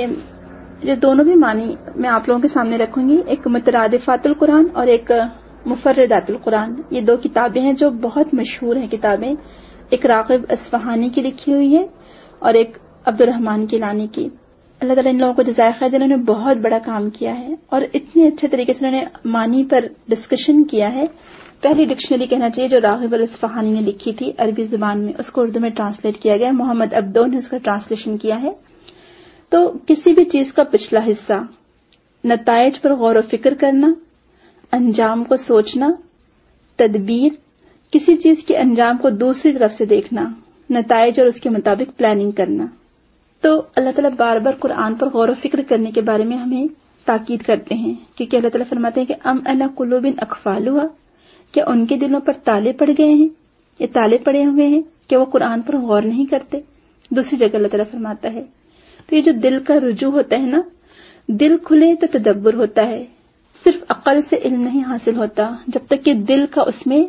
یہ دونوں بھی معنی میں آپ لوگوں کے سامنے رکھوں گی، ایک مترادفات القرآن اور ایک مفردات القرآن. یہ دو کتابیں ہیں جو بہت مشہور ہیں کتابیں، ایک راغب اصفہانی کی لکھی ہوئی ہے اور ایک عبد الرحمن کیلانی کی. اللہ تعالیٰ ان لوگوں کو جزائے خیر دے، انہوں نے بہت بڑا کام کیا ہے اور اتنے اچھے طریقے سے انہوں نے معنی پر ڈسکشن کیا ہے. پہلی ڈکشنری کہنا چاہیے جو راغب الاصفہانی نے لکھی تھی عربی زبان میں، اس کو اردو میں ٹرانسلیٹ کیا گیا، محمد عبدو نے اس کا ٹرانسلیشن کیا ہے. تو کسی بھی چیز کا پچھلا حصہ نتائج پر غور و فکر کرنا، انجام کو سوچنا، تدبیر، کسی چیز کے انجام کو دوسری طرف سے دیکھنا، نتائج اور اس کے مطابق پلاننگ کرنا. تو اللہ تعالیٰ بار بار قرآن پر غور و فکر کرنے کے بارے میں ہمیں تاکید کرتے ہیں، کیونکہ اللہ تعالیٰ فرماتے ہیں کہ ام علی قلوب اقفالها، کیا ان کے دلوں پر تالے پڑ گئے ہیں، یہ تالے پڑے ہوئے ہیں کہ وہ قرآن پر غور نہیں کرتے. دوسری جگہ اللہ تعالیٰ فرماتا ہے. تو یہ جو دل کا رجوع ہوتا ہے نا، دل کھلے تو تدبر ہوتا ہے. صرف عقل سے علم نہیں حاصل ہوتا جب تک کہ دل کا اس میں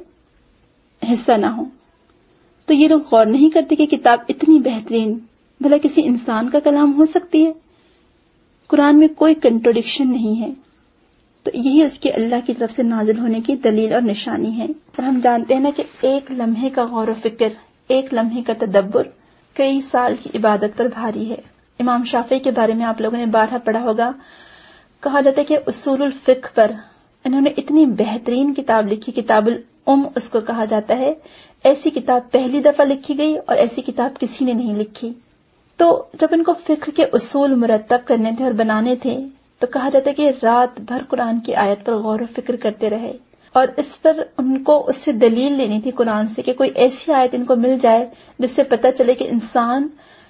حصہ نہ ہو. تو یہ لوگ غور نہیں کرتے کہ کتاب اتنی بہترین بھلا کسی انسان کا کلام ہو سکتی ہے. قرآن میں کوئی کنٹروڈکشن نہیں ہے. تو یہی اس کے اللہ کی طرف سے نازل ہونے کی دلیل اور نشانی ہے. اور ہم جانتے ہیں نا کہ ایک لمحے کا غور و فکر، ایک لمحے کا تدبر کئی سال کی عبادت پر بھاری ہے. امام شافعی کے بارے میں آپ لوگوں نے بارہا پڑھا ہوگا. کہا جاتا ہے کہ اصول الفقہ پر انہوں نے اتنی بہترین کتاب لکھی، کتاب الام اس کو کہا جاتا ہے. ایسی کتاب پہلی دفعہ لکھی گئی اور ایسی کتاب کسی نے نہیں لکھی. تو جب ان کو فقہ کے اصول مرتب کرنے تھے اور بنانے تھے تو کہا جاتا ہے کہ رات بھر قرآن کی آیت پر غور و فکر کرتے رہے، اور اس پر ان کو اس سے دلیل لینی تھی قرآن سے کہ کوئی ایسی آیت ان کو مل جائے جس سے پتہ چلے کہ انسان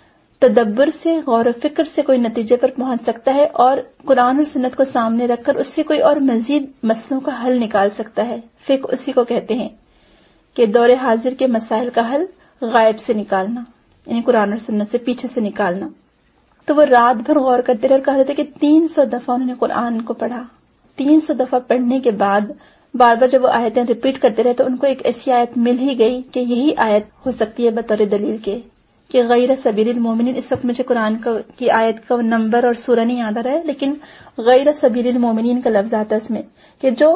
تدبر سے، غور و فکر سے کوئی نتیجے پر پہنچ سکتا ہے اور قرآن اور سنت کو سامنے رکھ کر اس سے کوئی اور مزید مسئلوں کا حل نکال سکتا ہے. فقہ اسی کو کہتے ہیں کہ دور حاضر کے مسائل کا حل غائب سے نکالنا، یعنی قرآن اور سنت سے پیچھے سے نکالنا. تو وہ رات بھر غور کرتے رہے اور کہا جاتا ہے کہ تین سو دفعہ انہوں نے قرآن کو پڑھا. تین سو دفعہ پڑھنے کے بعد بار بار جب وہ آیتیں ریپیٹ کرتے رہے تو ان کو ایک ایسی آیت مل ہی گئی کہ یہی آیت ہو سکتی ہے بطور دلیل کے کہ غیر سبیل المومنین. اس وقت مجھے قرآن کی آیت کا نمبر اور سورہ نہیں یاد آ رہا ہے، لیکن غیر سبیل المومنین کا لفظ آتا ہے اس میں کہ جو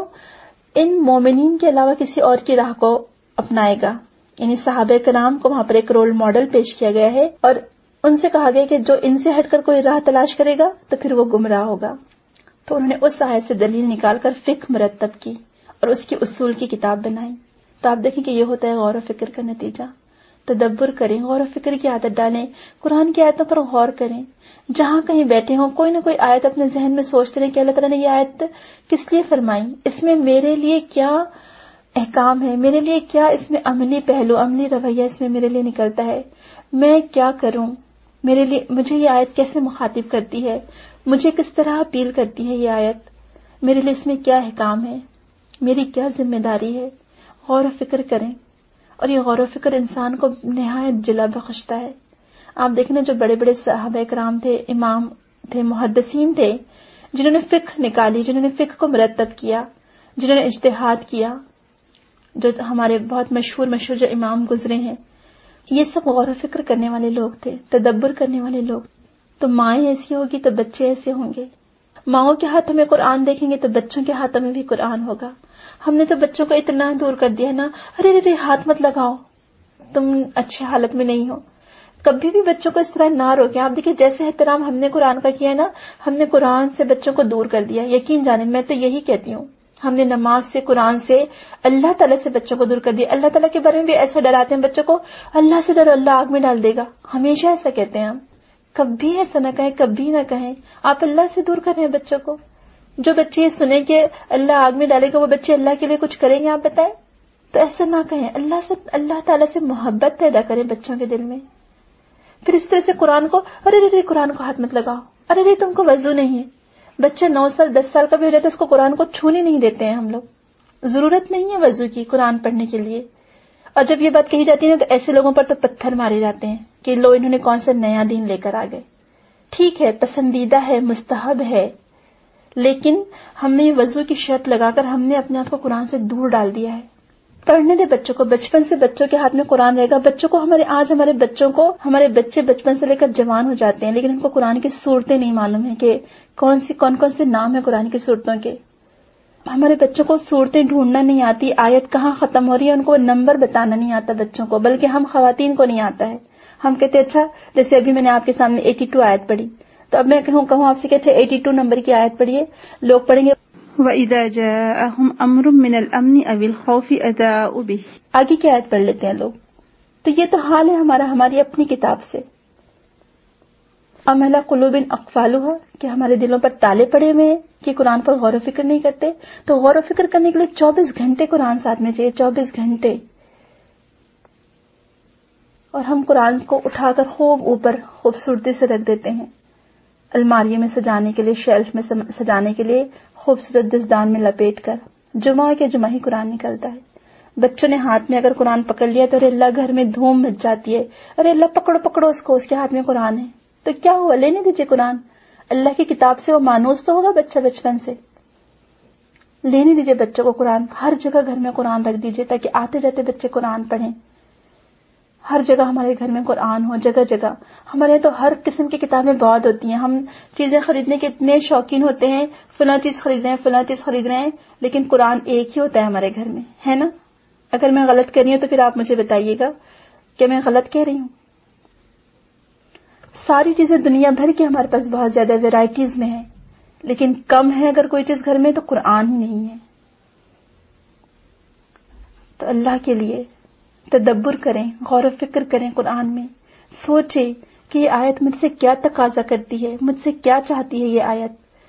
ان مومنین کے علاوہ کسی اور کی راہ کو اپنائے گا. یعنی صحابہ کرام کو وہاں پر ایک رول ماڈل پیش کیا گیا ہے اور ان سے کہا گیا کہ جو ان سے ہٹ کر کوئی راہ تلاش کرے گا تو پھر وہ گمراہ ہوگا. تو انہوں نے اس آیت سے دلیل نکال کر فقہ مرتب کی اور اس کی اصول کی کتاب بنائی. تو آپ دیکھیں کہ یہ ہوتا ہے غور و فکر کا نتیجہ. تدبر کریں، غور و فکر کی عادت ڈالیں، قرآن کی آیتوں پر غور کریں. جہاں کہیں بیٹھے ہوں کوئی نہ کوئی آیت اپنے ذہن میں سوچتے رہیں کہ اللہ تعالیٰ نے یہ آیت کس لیے فرمائی، اس میں میرے لیے کیا احکام ہے، میرے لیے کیا اس میں عملی پہلو، عملی رویہ اس میں میرے لیے نکلتا ہے، میں کیا کروں، میرے لیے مجھے یہ آیت کیسے مخاطب کرتی ہے، مجھے کس طرح اپیل کرتی ہے یہ آیت، میرے لیے اس میں کیا احکام ہے، میری کیا ذمہ داری ہے. غور و فکر کریں اور یہ غور و فکر انسان کو نہایت جلا بخشتا ہے. آپ دیکھیں نا جو بڑے بڑے صحابہ کرام تھے، امام تھے، محدثین تھے، جنہوں نے فقہ نکالی، جنہوں نے فقہ کو مرتب کیا، جنہوں نے اجتہاد کیا، جو ہمارے بہت مشہور مشہور جو امام گزرے ہیں، یہ سب غور و فکر کرنے والے لوگ تھے، تدبر کرنے والے لوگ. تو مائیں ایسی ہوگی تو بچے ایسے ہوں گے. ماؤں کے ہاتھوں میں قرآن دیکھیں گے تو بچوں کے ہاتھوں میں بھی قرآن ہوگا. ہم نے تو بچوں کو اتنا دور کر دیا نا، ارے ارے ہاتھ مت لگاؤ، تم اچھی حالت میں نہیں ہو. کبھی بھی بچوں کو اس طرح نہ روکیں. آپ دیکھیں جیسے احترام ہم نے قرآن کا کیا نا، ہم نے قرآن سے بچوں کو دور کر دیا. یقین جانیں میں تو یہی کہتی ہوں، ہم نے نماز سے، قرآن سے، اللہ تعالیٰ سے بچوں کو دور کر دیا. اللہ تعالیٰ کے بارے میں بھی ایسا ڈراتے ہیں بچوں کو، اللہ سے ڈرو اللہ آگ میں ڈال دے گا. ہمیشہ ایسا کہتے ہیں ہم. کبھی ایسا نہ کہیں، کبھی نہ کہیں. آپ اللہ سے دور کر رہے ہیں بچوں کو. جو بچے یہ سنیں کہ اللہ آگ میں ڈالے گا وہ بچے اللہ کے لیے کچھ کریں گے، آپ بتائیں؟ تو ایسا نہ کہیں. اللہ سے، اللہ تعالیٰ سے محبت پیدا کریں بچوں کے دل میں. پھر اس طرح سے قرآن کو، ارے ارے قرآن کو ہاتھ مت لگاؤ، ارے ارے تم کو وضو نہیں ہے. بچہ نو سال دس سال کا بھی ہو جاتا ہے اس کو قرآن کو چھونے نہیں دیتے ہیں ہم لوگ. ضرورت نہیں ہے وضو کی قرآن پڑھنے کے لیے. اور جب یہ بات کہی جاتی ہے تو ایسے لوگوں پر تو پتھر مارے جاتے ہیں کہ لو انہوں نے کون سا نیا دین لے کر آ گئے. ٹھیک ہے، پسندیدہ ہے، مستحب ہے، لیکن ہم نے یہ وضو کی شرط لگا کر ہم نے اپنے آپ کو قرآن سے دور ڈال دیا ہے. پڑھنے دے بچوں کو، بچپن سے بچوں کے ہاتھ میں قرآن رہے گا. بچوں کو ہمارے آج ہمارے بچوں کو ہمارے بچے بچپن سے لے کر جوان ہو جاتے ہیں لیکن ان کو قرآن کی صورتیں نہیں معلوم ہے کہ کون سی کون کون سے نام ہیں قرآن کی صورتوں کے. ہمارے بچوں کو صورتیں ڈھونڈنا نہیں آتی، آیت کہاں ختم ہو رہی ہے ان کو نمبر بتانا نہیں آتا بچوں کو، بلکہ ہم خواتین کو نہیں آتا ہے. ہم کہتے اچھا جیسے ابھی میں نے آپ کے سامنے ایٹی ٹو آیت پڑھی تو اب میں کہوں کہوں آپ سے کہ اچھا ایٹی ٹو نمبر کی آیت پڑھیے. لوگ پڑھیں گے وَإِذَا جَاءَهُمْ أَمْرٌ مِّنَ الْأَمْنِ أَوِ الْخَوْفِ أَذَاعُوا بِهِ. آگے کی آیت پڑھ لیتے ہیں لوگ. تو یہ تو حال ہے ہمارا ہماری اپنی کتاب سے. ام علی قلوب اقفالها, کہ ہمارے دلوں پر تالے پڑے ہوئے ہیں کہ قرآن پر غور و فکر نہیں کرتے. تو غور و فکر کرنے کے لیے چوبیس گھنٹے قرآن ساتھ میں چاہیے, چوبیس گھنٹے. اور ہم قرآن کو اٹھا کر خوب اوپر خوبصورتی سے رکھ دیتے ہیں, الماری میں سجانے کے لیے, شیلف میں سجانے کے لیے خوبصورت دستدان میں لپیٹ کر. جمعہ کے جمعہ ہی قرآن نکلتا ہے. بچوں نے ہاتھ میں اگر قرآن پکڑ لیا تو ارے اللہ گھر میں دھوم مچ جاتی ہے, ارے اللہ پکڑو پکڑو اس کو, اس کے ہاتھ میں قرآن ہے. تو کیا ہوا, لینے دیجیے قرآن. اللہ کی کتاب سے وہ مانوس تو ہوگا بچہ بچپن سے. لینے دیجیے بچوں کو قرآن. ہر جگہ گھر میں قرآن رکھ دیجیے تاکہ آتے جاتے بچے قرآن پڑھیں. ہر جگہ ہمارے گھر میں قرآن ہو, جگہ جگہ. ہمارے تو ہر قسم کی کتابیں بہت ہوتی ہیں. ہم چیزیں خریدنے کے اتنے شوقین ہوتے ہیں, فلاں چیز خرید رہے ہیں فلاں چیز خرید رہے ہیں, لیکن قرآن ایک ہی ہوتا ہے ہمارے گھر میں, ہے نا؟ اگر میں غلط کر رہی ہوں تو پھر آپ مجھے بتائیے گا کہ میں غلط کہہ رہی ہوں. ساری چیزیں دنیا بھر کی ہمارے پاس بہت زیادہ ویرائٹیز میں ہیں, لیکن کم ہے اگر کوئی چیز گھر میں تو قرآن ہی نہیں ہے. تو اللہ کے لیے تدبر کریں, غور و فکر کریں قرآن میں, سوچیں کہ یہ آیت مجھ سے کیا تقاضا کرتی ہے, مجھ سے کیا چاہتی ہے یہ آیت.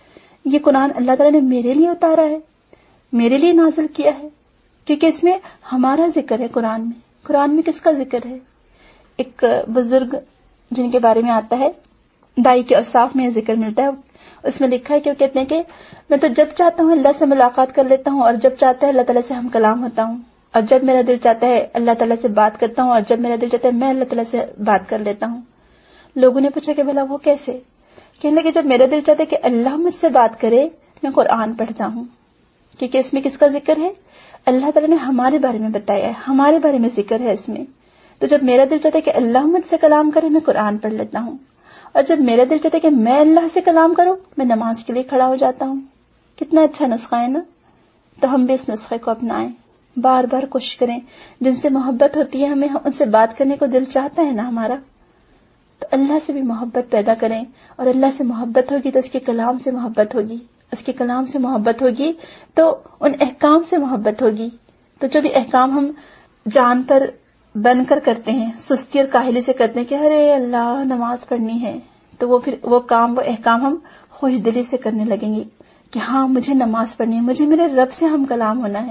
یہ قرآن اللہ تعالیٰ نے میرے لیے اتارا ہے, میرے لیے نازل کیا ہے, کیونکہ اس میں ہمارا ذکر ہے. قرآن میں قرآن میں کس کا ذکر ہے؟ ایک بزرگ جن کے بارے میں آتا ہے, دائی کے اوصاف میں یہ ذکر ملتا ہے. اس میں لکھا ہے کہ وہ کہتے ہیں کہ میں تو جب چاہتا ہوں اللہ سے ملاقات کر لیتا ہوں, اور جب چاہتا ہے اللہ تعالیٰ سے ہم کلام ہوتا ہوں, اور جب میرا دل چاہتا ہے اللہ تعالیٰ سے بات کرتا ہوں, اور جب میرا دل چاہتا ہے میں اللہ تعالیٰ سے بات کر لیتا ہوں. لوگوں نے پوچھا کہ بھلا وہ کیسے؟ کہنے لگے جب میرا دل چاہتا ہے کہ اللہ مجھ سے بات کرے میں قرآن پڑھتا ہوں, کیونکہ اس میں کس کا ذکر ہے؟ اللہ تعالیٰ نے ہمارے بارے میں بتایا ہے, ہمارے بارے میں ذکر ہے اس میں. تو جب میرا دل چاہتا ہے کہ اللہ مجھ سے کلام کرے میں قرآن پڑھ لیتا ہوں, اور جب میرا دل چاہتا ہے کہ میں اللہ سے کلام کروں میں نماز کے لیے کھڑا ہو جاتا ہوں. کتنا اچھا نسخہ ہے نا؟ تو ہم بھی اس نسخے کو اپنائیں, بار بار کوشش کریں. جن سے محبت ہوتی ہے ہمیں, ان سے بات کرنے کو دل چاہتا ہے نا ہمارا, تو اللہ سے بھی محبت پیدا کریں. اور اللہ سے محبت ہوگی تو اس کے کلام سے محبت ہوگی, اس کے کلام سے محبت ہوگی تو ان احکام سے محبت ہوگی. تو جو بھی احکام ہم جان پر بن کر کرتے ہیں, سستی اور کاہلی سے کرتے ہیں کہ ارے اللہ نماز پڑھنی ہے, تو وہ پھر وہ کام وہ احکام ہم خوش دلی سے کرنے لگیں گے کہ ہاں مجھے نماز پڑھنی ہے, مجھے میرے رب سے ہم کلام ہونا ہے.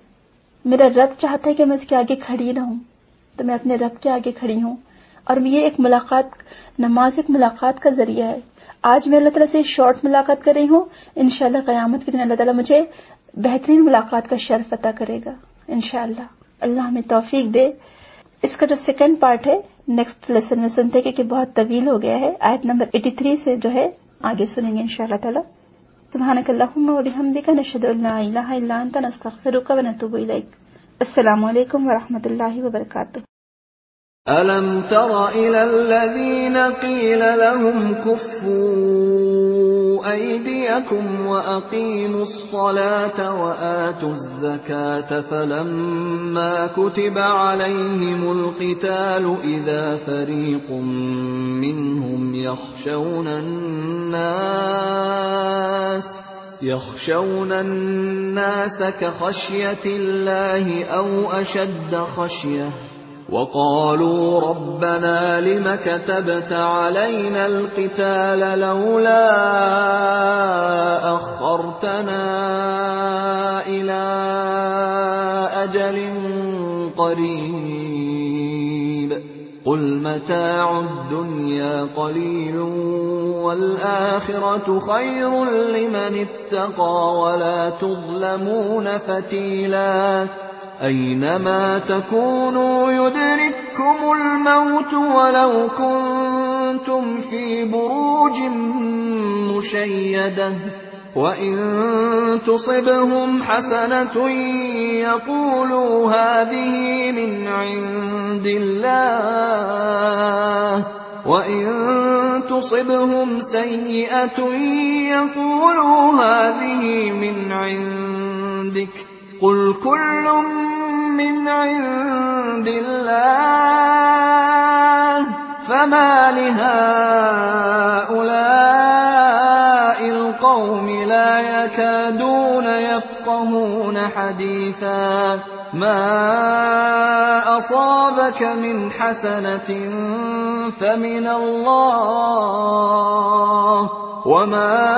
میرا رب چاہتا ہے کہ میں اس کے آگے کھڑی رہوں, تو میں اپنے رب کے آگے کھڑی ہوں. اور یہ ایک ملاقات, نماز ایک ملاقات کا ذریعہ ہے. آج میں اللہ تعالیٰ سے شارٹ ملاقات کر رہی ہوں, انشاءاللہ قیامت کے دن اللہ تعالیٰ مجھے بہترین ملاقات کا شرف عطا کرے گا انشاءاللہ. اللہ ہمیں توفیق دے. اس کا جو سیکنڈ پارٹ ہے نیکسٹ لیسن میں سنتے ہیں کیونکہ بہت طویل ہو گیا ہے. آیت نمبر تراسی سے جو ہے آگے سنیں گے انشاءاللہ تعالیٰ. سبحانک اللہم و بحمدک نشہد ان لا الہ الا انت نستغفرک و نتوب الیک. السلام علیکم ورحمۃ اللہ وبرکاتہ. أَلَمْ تَرَ إِلَى الَّذِينَ قِيلَ لَهُمْ كُفُّوا أَيْدِيَكُمْ وَأَقِيمُوا الصَّلَاةَ وَآتُوا الزَّكَاةَ فَلَمَّا كُتِبَ عَلَيْهِمُ الْقِتَالُ إِذَا فَرِيقٌ مِّنْهُمْ يَخْشَوْنَ النَّاسَ يَخْشَوْنَ النَّاسَ كَخَشْيَةِ اللَّهِ أَوْ أَشَدَّ خَشْيَةً وَقَالُوا رَبَّنَا لِمَ كَتَبْتَ عَلَيْنَا الْقِتَالَ لَوْلَا أَخَّرْتَنَا إِلَىٰ أَجَلٍ قَرِيبٍ قُلْ مَتَاعُ الدُّنْيَا قَلِيلٌ وَالْآخِرَةُ خَيْرٌ لِّمَنِ اتَّقَىٰ وَلَا تُظْلَمُونَ فَتِيلًا أَيْنَمَا تَكُونُوا يُدْرِككُّمُ الْمَوْتُ وَلَوْ كُنتُمْ فِي بُرُوجٍ مُّشَيَّدَةٍ وَإِن تُصِبْهُمْ حَسَنَةٌ يَقُولُوا هَٰذِهِ مِنْ عِندِ اللَّهِ وَإِن تُصِبْهُمْ سَيِّئَةٌ يَقُولُوا هَٰذِهِ مِنْ عِندِكَ قُلْ كُلٌّ مِّنْ عِندِ اللَّهِ فَمَا لِهَٰؤُلَاءِ القوم لا يكادون يفقهون حديثا ما أصابك من حسنة فمن الله وما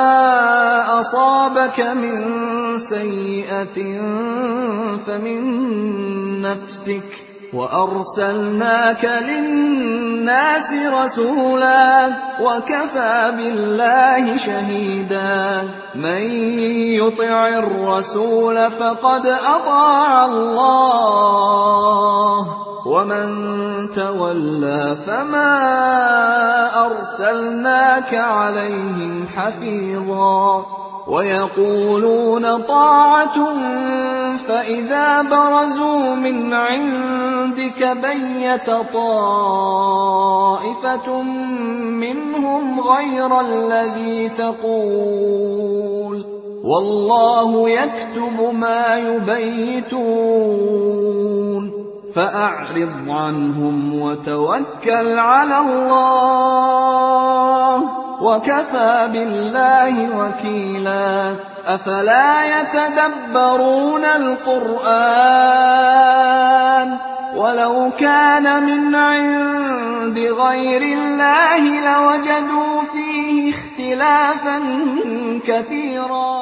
أصابك من سيئة فمن نفسك وأرسلناك للناس رسولا وكفى بالله شهيدا من يطع الرسول فقد أطاع الله ومن تولى فما أرسلناك عليهم حفيظا ويقولون طاعة فإذا برزوا من عندك بيت طائفة منهم غير الذي تقول والله يكتب ما يبيتون فأعرض عنهم وتوكل على الله وكفى بالله وكيلا أفلا يتدبرون القرآن ولو كان من عند غير الله لوجدوا فيه اختلافا كثيرا